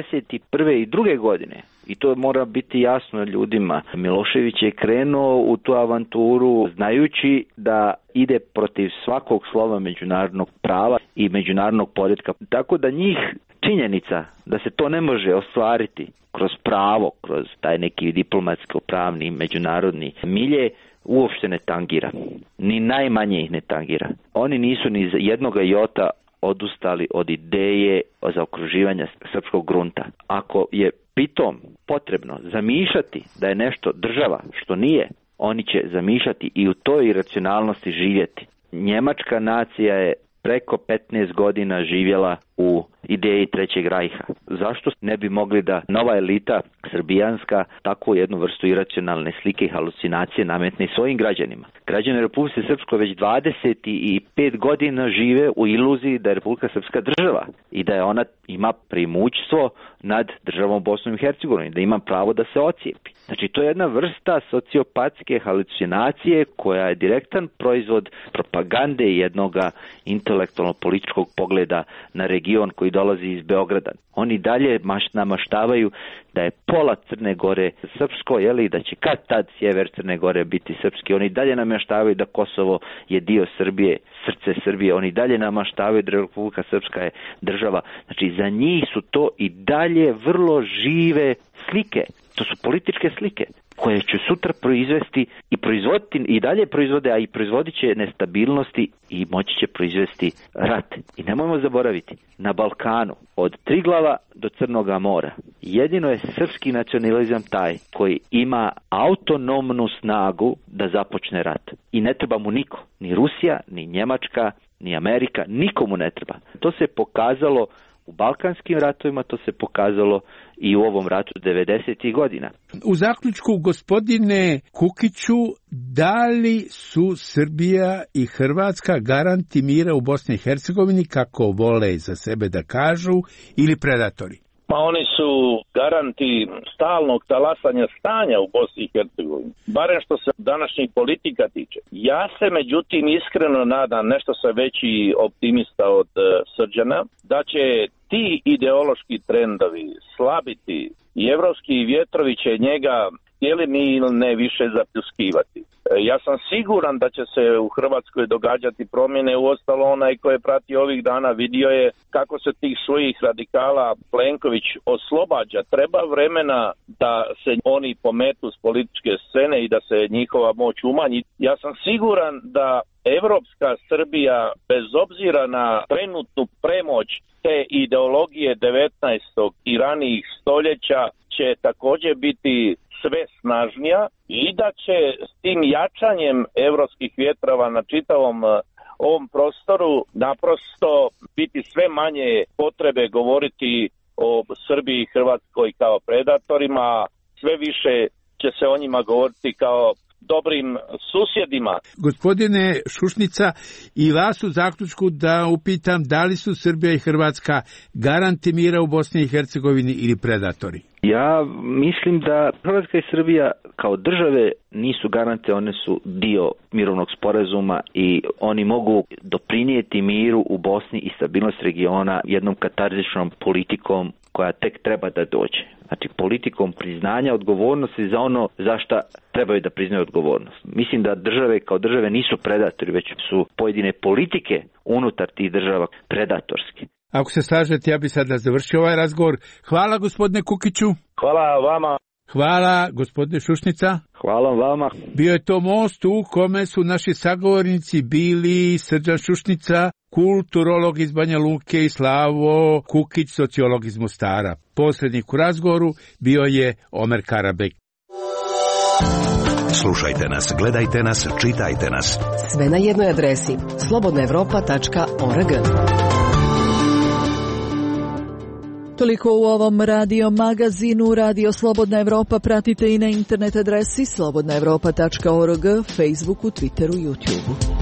1991. i 2. godine. I to mora biti jasno ljudima. Milošević je krenuo u tu avanturu znajući da ide protiv svakog slova međunarodnog prava i međunarodnog poretka. Tako da njih činjenica da se to ne može ostvariti kroz pravo, kroz taj neki diplomatsko-pravni međunarodni milje, uopšte ne tangira. Ni najmanje ih ne tangira. Oni nisu ni za jednoga jota odustali od ideje o zaokruživanja srpskog grunta. Ako je pritom potrebno zamišljati da je nešto država što nije, oni će zamišljati i u toj iracionalnosti živjeti. Njemačka nacija je preko 15 godina živjela u ideji Trećeg rajha. Zašto ne bi mogli da nova elita srbijanska takvu jednu vrstu iracionalne slike i halucinacije nametne svojim građanima? Građani Republike Srpske već 25 godina žive u iluziji da je Republika Srpska država i da je ona ima primućstvo nad državom Bosnom i Hercegovinom, da ima pravo da se ocijepi. Znači, to je jedna vrsta sociopatske halucinacije koja je direktan proizvod propagande jednog intelektualno-političkog pogleda na region koji dolazi iz Beograda. Oni dalje namaštavaju da je pola Crne Gore srpsko, i da će kad tad sjever Crne Gore biti srpski. Oni dalje namaštavaju da Kosovo je dio Srbije, srce Srbije. Oni dalje namaštavaju da Republika Srpska je država. Znači, za njih su to i dalje vrlo žive slike. To su političke slike koje će sutra proizvesti i proizvoditi i dalje proizvode, a i proizvodit će nestabilnosti i moći će proizvesti rat. I nemojmo zaboraviti, na Balkanu od Triglava do Crnoga mora jedino je srpski nacionalizam taj koji ima autonomnu snagu da započne rat. I ne treba mu niko, ni Rusija, ni Njemačka, ni Amerika, nikomu ne treba. To se pokazalo u balkanskim ratovima, to se pokazalo i u ovom ratu 90. godina. U zaključku, gospodine Kukiću, da li su Srbija i Hrvatska garanti mira u Bosni i Hercegovini, kako vole za sebe da kažu, ili predatori? Pa oni su garanti stalnog talasanja stanja u Bosni i Hercegovini, barem što se današnjih politika tiče. Ja se međutim iskreno nadam, nešto sam veći optimista od Srđana, da će ti ideološki trendovi slabiti i evropski vjetrovi će njega htjeli mi ili ne više zapljuskivati. Ja sam siguran da će se u Hrvatskoj događati promjene, uostalo onaj ko je pratio ovih dana vidio je kako se tih svojih radikala Plenković oslobađa. Treba vremena da se oni pometu s političke scene i da se njihova moć umanji. Ja sam siguran da evropska Srbija, bez obzira na trenutnu premoć te ideologije 19. i ranijih stoljeća, će također biti sve snažnija i da će s tim jačanjem evropskih vjetrova na čitavom ovom prostoru naprosto biti sve manje potrebe govoriti o Srbiji i Hrvatskoj kao predatorima, sve više će se o njima govoriti kao dobrim susjedima. Gospodine Šušnica, i vas u zaključku da upitam da li su Srbija i Hrvatska garanti mira u Bosni i Hercegovini ili predatori? Ja mislim da Hrvatska i Srbija kao države nisu garante, one su dio mirovnog sporazuma i oni mogu doprinijeti miru u Bosni i stabilnost regiona jednom katarzičnom politikom koja tek treba da dođe. Znači politikom priznanja odgovornosti za ono za šta trebaju da priznaju odgovornost. Mislim da države kao države nisu predatori, već su pojedine politike unutar tih država predatorske. Ako se slažete, ja bih sada završio ovaj razgovor. Hvala gospodine Kukiću. Hvala vama. Hvala gospodine Šušnica. Hvala vama. Bio je to most u kome su naši sagovornici bili Srđan Šušnica, kulturolog iz Banja Luke, i Slavo Kukić, sociolog iz Mostara. Posrednik u razgovoru bio je Omer Karabek. Slušajte nas, gledajte nas, čitajte nas. Sve na jednoj adresi slobodnaevropa.org. Toliko u ovom radio magazinu. Radio Slobodna Evropa pratite i na internet adresi slobodnaevropa.org, Facebooku, Twitteru, YouTubeu.